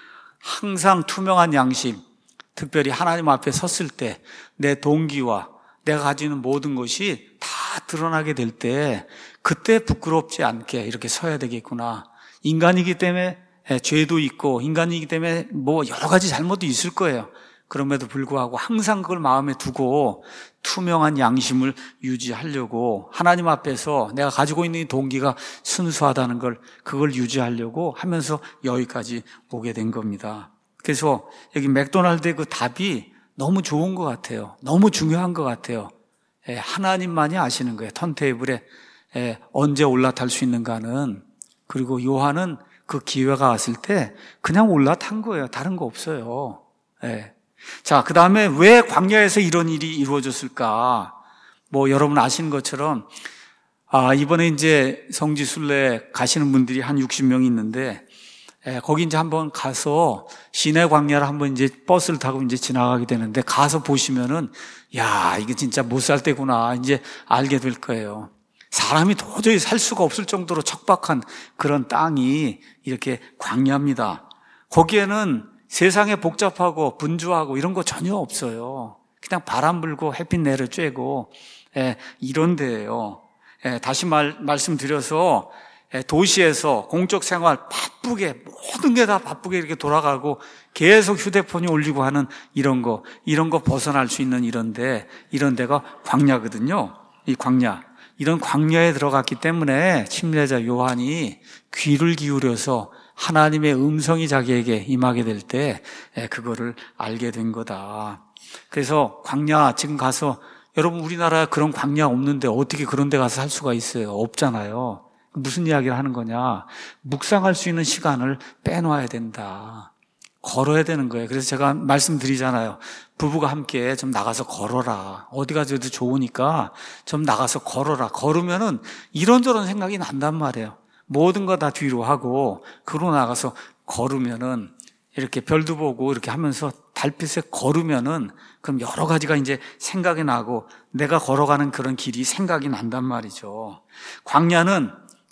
항상 투명한 양심, 특별히 하나님 앞에 섰을 때 내 동기와 내가 가지고 있는 모든 것이 다 드러나게 될 때 그때 부끄럽지 않게 이렇게 서야 되겠구나. 인간이기 때문에 죄도 있고 인간이기 때문에 뭐 여러 가지 잘못도 있을 거예요. 그럼에도 불구하고 항상 그걸 마음에 두고 투명한 양심을 유지하려고 하나님 앞에서 내가 가지고 있는 이 동기가 순수하다는 걸 그걸 유지하려고 하면서 여기까지 오게 된 겁니다. 그래서 여기 맥도날드의 그 답이 너무 좋은 것 같아요. 너무 중요한 것 같아요. 예, 하나님만이 아시는 거예요. 턴테이블에 예, 언제 올라탈 수 있는가는. 그리고 요한은 그 기회가 왔을 때 그냥 올라탄 거예요. 다른 거 없어요. 예. 자, 그 다음에 왜 광야에서 이런 일이 이루어졌을까? 뭐 여러분 아시는 것처럼 아, 이번에 이제 성지순례 가시는 분들이 한 육십 명이 있는데, 예, 거기 이제 한번 가서 시내 광야를 한번 이제 버스를 타고 이제 지나가게 되는데, 가서 보시면은, 야, 이게 진짜 못 살 때구나. 이제 알게 될 거예요. 사람이 도저히 살 수가 없을 정도로 척박한 그런 땅이 이렇게 광야입니다. 거기에는 세상에 복잡하고 분주하고 이런 거 전혀 없어요. 그냥 바람 불고 햇빛 내려 쬐고 예, 이런 데예요. 예, 다시 말, 말씀드려서 예, 도시에서 공적 생활 바쁘게 모든 게 다 바쁘게 이렇게 돌아가고 계속 휴대폰이 울리고 하는 이런 거 이런 거 벗어날 수 있는 이런 데 이런 데가 광야거든요. 이 광야 이런 광야에 들어갔기 때문에 침례자 요한이 귀를 기울여서 하나님의 음성이 자기에게 임하게 될 때 그거를 알게 된 거다. 그래서 광야 지금 가서 여러분 우리나라에 그런 광야 없는데 어떻게 그런 데 가서 살 수가 있어요? 없잖아요. 무슨 이야기를 하는 거냐? 묵상할 수 있는 시간을 빼놔야 된다. 걸어야 되는 거예요. 그래서 제가 말씀드리잖아요. 부부가 함께 좀 나가서 걸어라. 어디 가도 좋으니까 좀 나가서 걸어라. 걸으면은 이런저런 생각이 난단 말이에요. 모든 거 다 뒤로 하고 그러고 나가서 걸으면은 이렇게 별도 보고 이렇게 하면서 달빛에 걸으면은 그럼 여러 가지가 이제 생각이 나고 내가 걸어가는 그런 길이 생각이 난단 말이죠. 광야는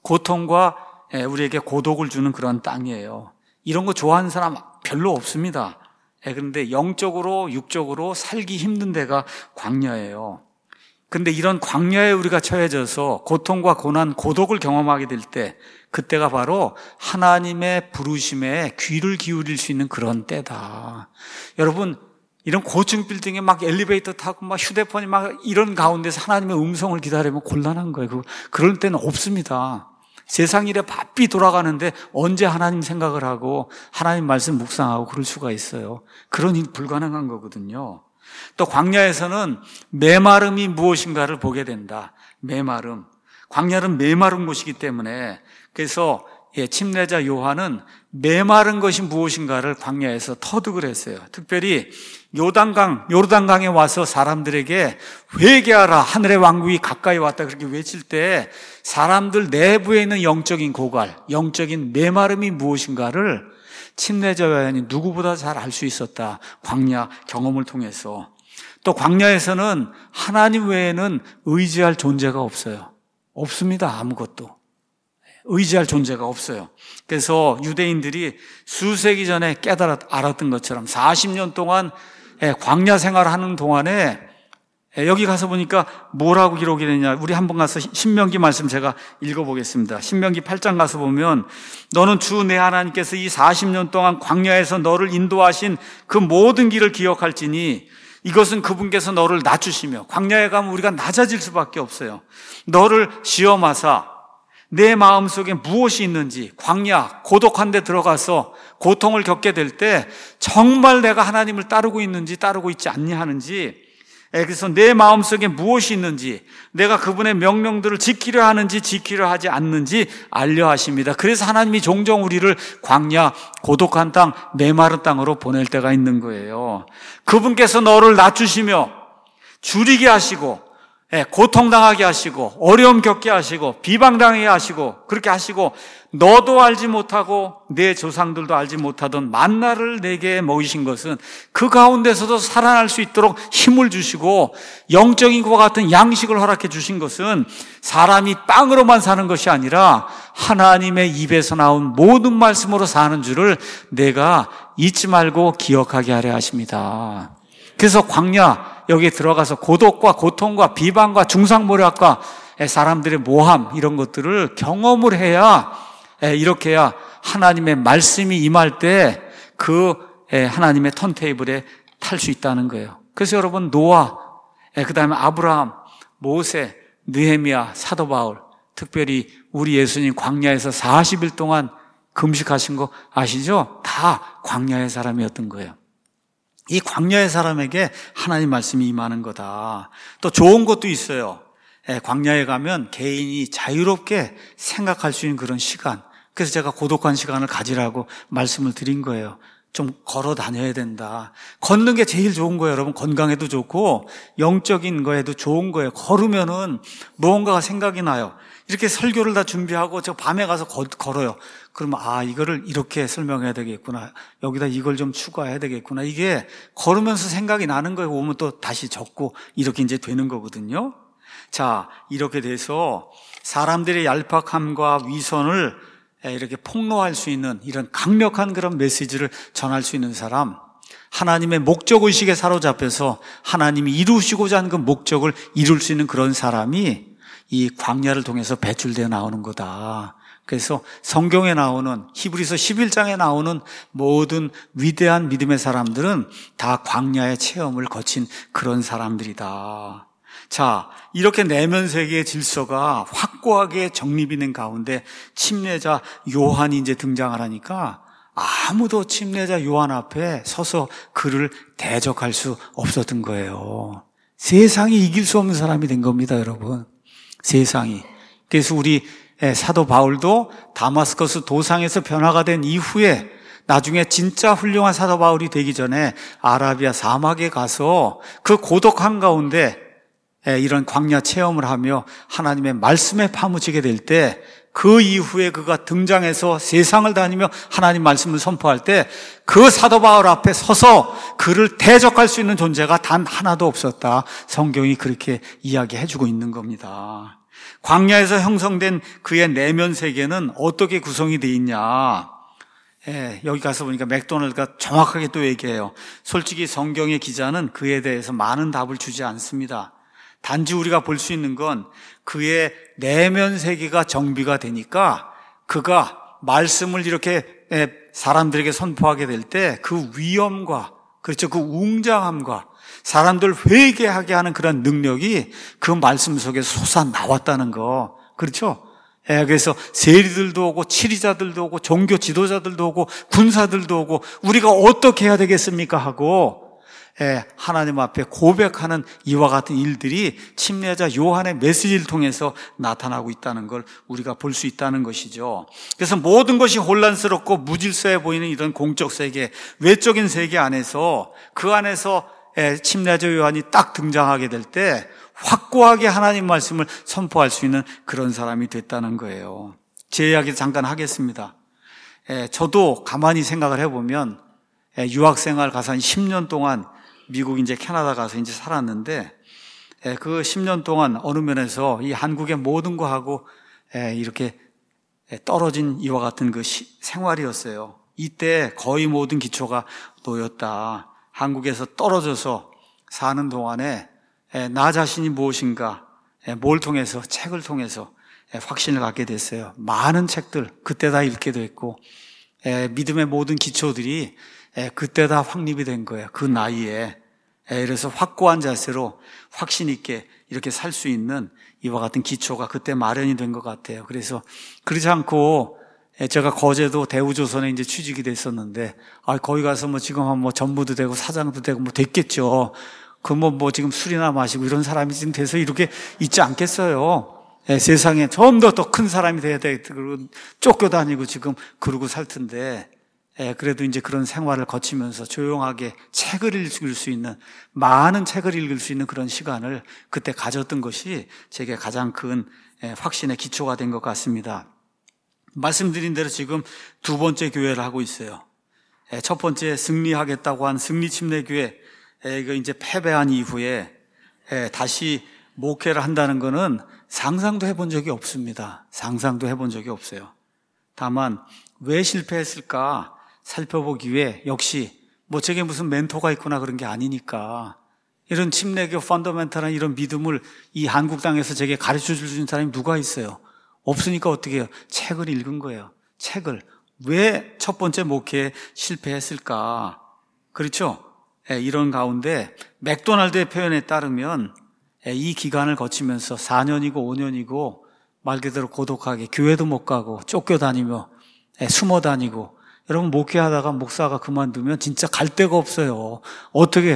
고통과 우리에게 고독을 주는 그런 땅이에요. 이런 거 좋아하는 사람 별로 없습니다. 그런데 영적으로 육적으로 살기 힘든 데가 광야예요. 근데 이런 광야에 우리가 처해져서 고통과 고난, 고독을 경험하게 될 때 그때가 바로 하나님의 부르심에 귀를 기울일 수 있는 그런 때다. 여러분 이런 고층 빌딩에 막 엘리베이터 타고 막 휴대폰이 막 이런 가운데서 하나님의 음성을 기다리면 곤란한 거예요. 그럴 때는 없습니다. 세상 일에 바삐 돌아가는데 언제 하나님 생각을 하고 하나님 말씀 묵상하고 그럴 수가 있어요. 그런 일 불가능한 거거든요. 또 광야에서는 메마름이 무엇인가를 보게 된다. 메마름. 광야는 메마른 곳이기 때문에 그래서 예, 침례자 요한은 메마른 것이 무엇인가를 광야에서 터득을 했어요. 특별히 요단강, 요르단강에 와서 사람들에게 회개하라, 하늘의 왕국이 가까이 왔다 그렇게 외칠 때 사람들 내부에 있는 영적인 고갈, 영적인 메마름이 무엇인가를 침례자 요한이 누구보다 잘 알 수 있었다. 광야 경험을 통해서. 또 광야에서는 하나님 외에는 의지할 존재가 없어요. 없습니다. 아무것도. 의지할 존재가 없어요. 그래서 유대인들이 수세기 전에 깨달았, 알았던 것처럼 사십 년 동안 광야 생활하는 동안에 여기 가서 보니까 뭐라고 기록이 되냐. 우리 한번 가서 신명기 말씀 제가 읽어보겠습니다. 신명기 팔 장 가서 보면 너는 주 내 하나님께서 이 사십 년 동안 광야에서 너를 인도하신 그 모든 길을 기억할지니 이것은 그분께서 너를 낮추시며 광야에 가면 우리가 낮아질 수밖에 없어요. 너를 시험하사 내 마음속에 무엇이 있는지 광야, 고독한 데 들어가서 고통을 겪게 될 때 정말 내가 하나님을 따르고 있는지 따르고 있지 않냐 하는지 그래서 내 마음속에 무엇이 있는지 내가 그분의 명령들을 지키려 하는지 지키려 하지 않는지 알려 하십니다. 그래서 하나님이 종종 우리를 광야, 고독한 땅, 메마른 땅으로 보낼 때가 있는 거예요. 그분께서 너를 낮추시며 줄이게 하시고 고통당하게 하시고 어려움 겪게 하시고 비방당하게 하시고 그렇게 하시고 너도 알지 못하고 내 조상들도 알지 못하던 만나를 내게 먹이신 것은 그 가운데서도 살아날 수 있도록 힘을 주시고 영적인 것과 같은 양식을 허락해 주신 것은 사람이 빵으로만 사는 것이 아니라 하나님의 입에서 나온 모든 말씀으로 사는 줄을 내가 잊지 말고 기억하게 하려 하십니다. 그래서 광야 여기에 들어가서 고독과 고통과 비방과 중상모략과 사람들의 모함 이런 것들을 경험을 해야 이렇게 해야 하나님의 말씀이 임할 때 그 하나님의 턴테이블에 탈 수 있다는 거예요. 그래서 여러분 노아, 그 다음에 아브라함, 모세, 느헤미야, 사도 바울 특별히 우리 예수님 광야에서 사십 일 동안 금식하신 거 아시죠? 다 광야의 사람이었던 거예요. 이 광야의 사람에게 하나님 말씀이 임하는 거다. 또 좋은 것도 있어요. 광야에 가면 개인이 자유롭게 생각할 수 있는 그런 시간. 그래서 제가 고독한 시간을 가지라고 말씀을 드린 거예요. 좀 걸어 다녀야 된다. 걷는 게 제일 좋은 거예요. 여러분 건강에도 좋고 영적인 거에도 좋은 거예요. 걸으면은 무언가가 생각이 나요. 이렇게 설교를 다 준비하고 저 밤에 가서 거, 걸어요. 그러면 아 이거를 이렇게 설명해야 되겠구나. 여기다 이걸 좀 추가해야 되겠구나. 이게 걸으면서 생각이 나는 거예요. 오면 또 다시 적고 이렇게 이제 되는 거거든요. 자, 이렇게 돼서 사람들의 얄팍함과 위선을 이렇게 폭로할 수 있는 이런 강력한 그런 메시지를 전할 수 있는 사람, 하나님의 목적의식에 사로잡혀서 하나님이 이루시고자 하는 그 목적을 이룰 수 있는 그런 사람이 이 광야를 통해서 배출되어 나오는 거다. 그래서 성경에 나오는, 히브리서 십일 장에 나오는 모든 위대한 믿음의 사람들은 다 광야의 체험을 거친 그런 사람들이다. 자, 이렇게 내면 세계의 질서가 확고하게 정립이 된 가운데 침례자 요한이 이제 등장을 하니까 아무도 침례자 요한 앞에 서서 그를 대적할 수 없었던 거예요. 세상이 이길 수 없는 사람이 된 겁니다, 여러분. 세상이. 그래서 우리 사도 바울도 다마스커스 도상에서 변화가 된 이후에 나중에 진짜 훌륭한 사도 바울이 되기 전에 아라비아 사막에 가서 그 고독한 가운데 이런 광야 체험을 하며 하나님의 말씀에 파묻히게 될 때, 그 이후에 그가 등장해서 세상을 다니며 하나님 말씀을 선포할 때 그 사도 바울 앞에 서서 그를 대적할 수 있는 존재가 단 하나도 없었다. 성경이 그렇게 이야기해주고 있는 겁니다. 광야에서 형성된 그의 내면 세계는 어떻게 구성이 되어 있냐? 예, 여기 가서 보니까 맥도날드가 정확하게 또 얘기해요. 솔직히 성경의 기자는 그에 대해서 많은 답을 주지 않습니다. 단지 우리가 볼 수 있는 건 그의 내면 세계가 정비가 되니까 그가 말씀을 이렇게 사람들에게 선포하게 될 때 그 위엄과, 그렇죠, 그 웅장함과 사람들 회개하게 하는 그런 능력이 그 말씀 속에 솟아나왔다는 거, 그렇죠? 예, 그래서 세리들도 오고 치리자들도 오고 종교 지도자들도 오고 군사들도 오고 우리가 어떻게 해야 되겠습니까 하고 예, 하나님 앞에 고백하는 이와 같은 일들이 침례자 요한의 메시지를 통해서 나타나고 있다는 걸 우리가 볼 수 있다는 것이죠. 그래서 모든 것이 혼란스럽고 무질서해 보이는 이런 공적 세계, 외적인 세계 안에서, 그 안에서 예, 침례자 요한이 딱 등장하게 될 때 확고하게 하나님 말씀을 선포할 수 있는 그런 사람이 됐다는 거예요. 제 이야기 잠깐 하겠습니다. 예, 저도 가만히 생각을 해보면 예, 유학생활 가서 한 십 년 동안 미국 이제 캐나다 가서 이제 살았는데 그 십 년 동안 어느 면에서 이 한국의 모든 거하고 이렇게 떨어진 이와 같은 그 생활이었어요. 이때 거의 모든 기초가 놓였다. 한국에서 떨어져서 사는 동안에 나 자신이 무엇인가, 뭘 통해서, 책을 통해서 확신을 갖게 됐어요. 많은 책들 그때 다 읽게 됐고 믿음의 모든 기초들이 그때 다 확립이 된 거예요. 그 나이에. 그래서 확고한 자세로 확신 있게 이렇게 살 수 있는 이와 같은 기초가 그때 마련이 된 것 같아요. 그래서 그렇지 않고 제가 거제도 대우조선에 이제 취직이 됐었는데, 아, 거기 가서 뭐 지금 한 뭐 전무도 되고 사장도 되고 뭐 됐겠죠. 그 뭐 뭐 지금 술이나 마시고 이런 사람이 지금 돼서 이렇게 있지 않겠어요. 예, 세상에 좀 더 더 큰 사람이 돼야 돼. 그리고 쫓겨다니고 지금 그러고 살 텐데, 예, 그래도 이제 그런 생활을 거치면서 조용하게 책을 읽을 수 있는, 많은 책을 읽을 수 있는 그런 시간을 그때 가졌던 것이 제게 가장 큰 확신의 기초가 된 것 같습니다. 말씀드린 대로 지금 두 번째 교회를 하고 있어요. 첫 번째 승리하겠다고 한 승리침례교회, 이거 이제 패배한 이후에 다시 목회를 한다는 거는 상상도 해본 적이 없습니다. 상상도 해본 적이 없어요. 다만 왜 실패했을까 살펴보기 위해, 역시 뭐 제게 무슨 멘토가 있거나 그런 게 아니니까, 이런 침례교 펀더멘탈한 이런 믿음을 이 한국 땅에서 제게 가르쳐 줄 수 있는 사람이 누가 있어요? 없으니까 어떻게 해요? 책을 읽은 거예요. 책을. 왜 첫 번째 목회에 실패했을까? 그렇죠? 이런 가운데 맥도날드의 표현에 따르면 이 기간을 거치면서 사 년이고 오 년이고 말 그대로 고독하게 교회도 못 가고 쫓겨다니며 숨어 다니고, 여러분 목회하다가 목사가 그만두면 진짜 갈 데가 없어요. 어떻게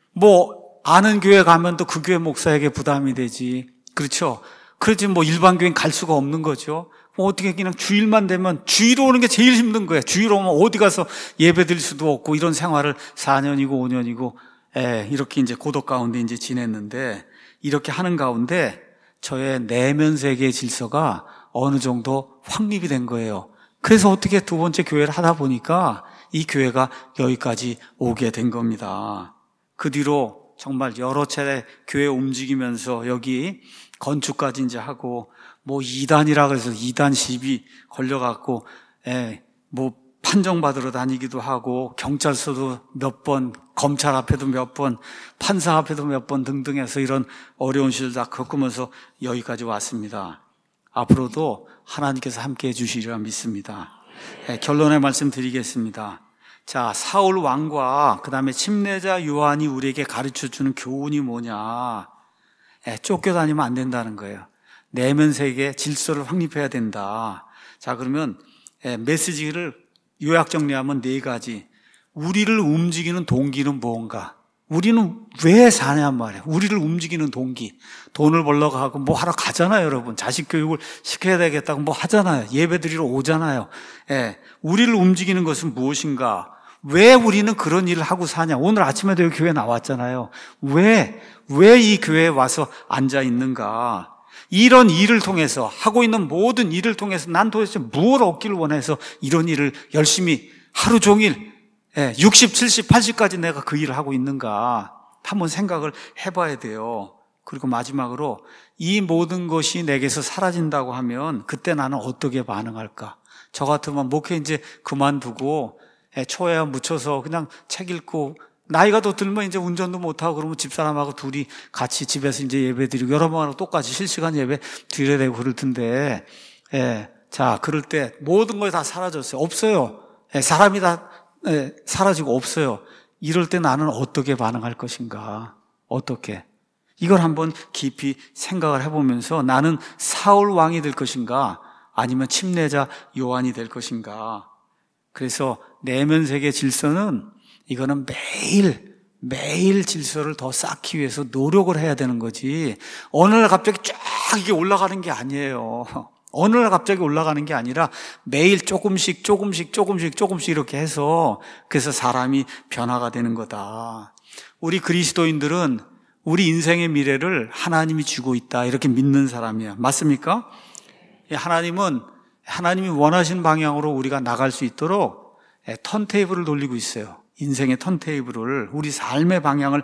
뭐 아는 교회 가면 또 그 교회 목사에게 부담이 되지, 그렇죠? 그렇지 뭐 일반 교회는 갈 수가 없는 거죠. 뭐 어떻게 그냥 주일만 되면, 주일 오는 게 제일 힘든 거예요. 주일 오면 어디 가서 예배 드릴 수도 없고, 이런 생활을 사 년이고 오 년이고 에, 이렇게 이제 고독 가운데 이제 지냈는데, 이렇게 하는 가운데 저의 내면 세계의 질서가 어느 정도 확립이 된 거예요. 그래서 어떻게 두 번째 교회를 하다 보니까 이 교회가 여기까지 오게 된 겁니다. 그 뒤로 정말 여러 차례 교회 움직이면서 여기 건축까지 이제 하고 뭐 이단이라 그래서 이단 시비 걸려갖고 예, 뭐 판정받으러 다니기도 하고 경찰서도 몇 번, 검찰 앞에도 몇 번, 판사 앞에도 몇 번 등등 해서 이런 어려운 시를 다 겪으면서 여기까지 왔습니다. 앞으로도 하나님께서 함께해 주시리라 믿습니다. 예, 결론의 말씀 드리겠습니다. 자, 사울 왕과 그 다음에 침례자 요한이 우리에게 가르쳐주는 교훈이 뭐냐. 예, 쫓겨다니면 안 된다는 거예요. 내면 세계 질서를 확립해야 된다. 자, 그러면 예, 메시지를 요약 정리하면 네 가지. 우리를 움직이는 동기는 무언가? 우리는 왜 사냐 말이에요. 우리를 움직이는 동기. 돈을 벌러 가고 뭐 하러 가잖아요, 여러분. 자식 교육을 시켜야 되겠다고 뭐 하잖아요. 예배 드리러 오잖아요. 예, 우리를 움직이는 것은 무엇인가? 왜 우리는 그런 일을 하고 사냐? 오늘 아침에도 여기 교회 나왔잖아요. 왜, 왜 이 교회에 와서 앉아 있는가? 이런 일을 통해서, 하고 있는 모든 일을 통해서 난 도대체 무엇을 얻기를 원해서 이런 일을 열심히 하루 종일 육십, 칠십, 팔십까지 내가 그 일을 하고 있는가 한번 생각을 해봐야 돼요. 그리고 마지막으로 이 모든 것이 내게서 사라진다고 하면 그때 나는 어떻게 반응할까? 저 같으면 목회 이제 그만두고 초회와 묻혀서 그냥 책 읽고 나이가 더 들면 이제 운전도 못하고 그러면 집사람하고 둘이 같이 집에서 이제 예배 드리고 여러 번하고 똑같이 실시간 예배 드려야 되고 그럴 텐데, 예. 자, 그럴 때 모든 것이 다 사라졌어요. 없어요. 예, 사람이 다, 예, 사라지고 없어요. 이럴 때 나는 어떻게 반응할 것인가? 어떻게? 이걸 한번 깊이 생각을 해보면서 나는 사울 왕이 될 것인가? 아니면 침례자 요한이 될 것인가? 그래서 내면 세계 질서는 이거는 매일 매일 질서를 더 쌓기 위해서 노력을 해야 되는 거지 어느 날 갑자기 쫙 이게 올라가는 게 아니에요. 어느 날 갑자기 올라가는 게 아니라 매일 조금씩 조금씩 조금씩 조금씩 이렇게 해서 그래서 사람이 변화가 되는 거다. 우리 그리스도인들은 우리 인생의 미래를 하나님이 주고 있다 이렇게 믿는 사람이야. 맞습니까? 하나님은 하나님이 원하시는 방향으로 우리가 나갈 수 있도록 턴테이블을 돌리고 있어요. 인생의 턴테이블을 우리 삶의 방향을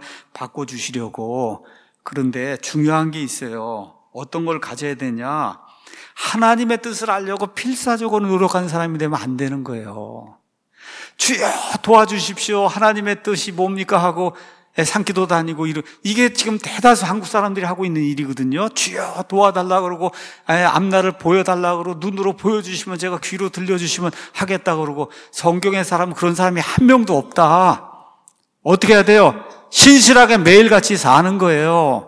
바꿔주시려고. 그런데 중요한 게 있어요. 어떤 걸 가져야 되냐? 하나님의 뜻을 알려고 필사적으로 노력하는 사람이 되면 안 되는 거예요. 주여 도와주십시오. 하나님의 뜻이 뭡니까 하고 산기도 다니고 이러 이게 지금 대다수 한국 사람들이 하고 있는 일이거든요. 주여 도와달라 그러고 앞날을 보여달라 그러고 눈으로 보여주시면 제가 귀로 들려주시면 하겠다 그러고 성경의 사람은 그런 사람이 한 명도 없다. 어떻게 해야 돼요? 신실하게 매일같이 사는 거예요.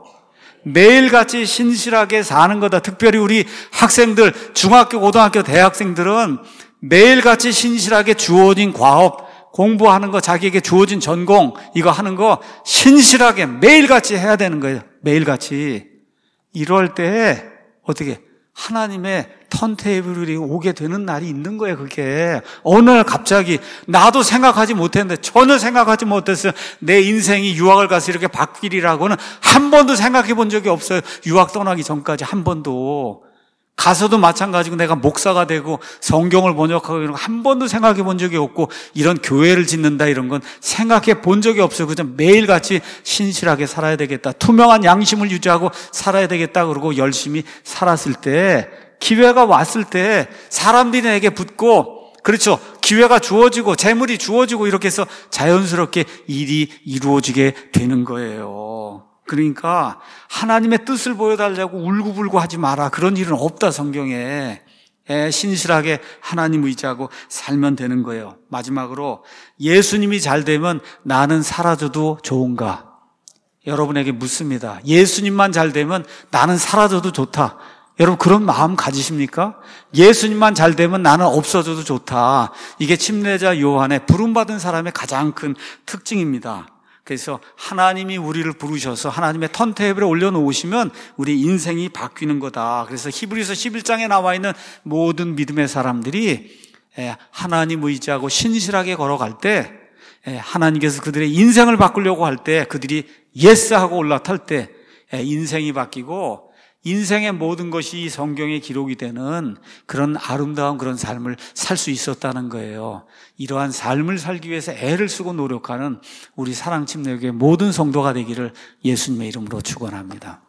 매일같이 신실하게 사는 거다. 특별히 우리 학생들, 중학교, 고등학교, 대학생들은 매일같이 신실하게 주어진 과업 공부하는 거, 자기에게 주어진 전공 이거 하는 거 신실하게 매일같이 해야 되는 거예요. 매일같이. 이럴 때 어떻게 하나님의 턴테이블이 오게 되는 날이 있는 거예요. 그게 어느 날 갑자기 나도 생각하지 못했는데 전혀 생각하지 못했어요. 내 인생이 유학을 가서 이렇게 바뀌리라고는 한 번도 생각해 본 적이 없어요. 유학 떠나기 전까지 한 번도. 가서도 마찬가지고 내가 목사가 되고 성경을 번역하고 이런 거 한 번도 생각해 본 적이 없고 이런 교회를 짓는다 이런 건 생각해 본 적이 없어요. 그저 매일같이 신실하게 살아야 되겠다. 투명한 양심을 유지하고 살아야 되겠다. 그러고 열심히 살았을 때 기회가 왔을 때 사람들이 내게 붙고 그렇죠. 기회가 주어지고 재물이 주어지고 이렇게 해서 자연스럽게 일이 이루어지게 되는 거예요. 그러니까 하나님의 뜻을 보여달라고 울고불고 하지 마라. 그런 일은 없다 성경에. 신실하게 하나님 의지하고 살면 되는 거예요. 마지막으로 예수님이 잘 되면 나는 사라져도 좋은가? 여러분에게 묻습니다. 예수님만 잘 되면 나는 사라져도 좋다. 여러분 그런 마음 가지십니까? 예수님만 잘 되면 나는 없어져도 좋다. 이게 침례자 요한의 부름받은 사람의 가장 큰 특징입니다. 그래서 하나님이 우리를 부르셔서 하나님의 턴테이블에 올려놓으시면 우리 인생이 바뀌는 거다. 그래서 히브리서 십일 장에 나와 있는 모든 믿음의 사람들이 하나님 의지하고 신실하게 걸어갈 때 하나님께서 그들의 인생을 바꾸려고 할 때 그들이 예스하고 올라탈 때 인생이 바뀌고 인생의 모든 것이 성경에 기록이 되는 그런 아름다운 그런 삶을 살 수 있었다는 거예요. 이러한 삶을 살기 위해서 애를 쓰고 노력하는 우리 사랑침례교회 모든 성도가 되기를 예수님의 이름으로 축원합니다.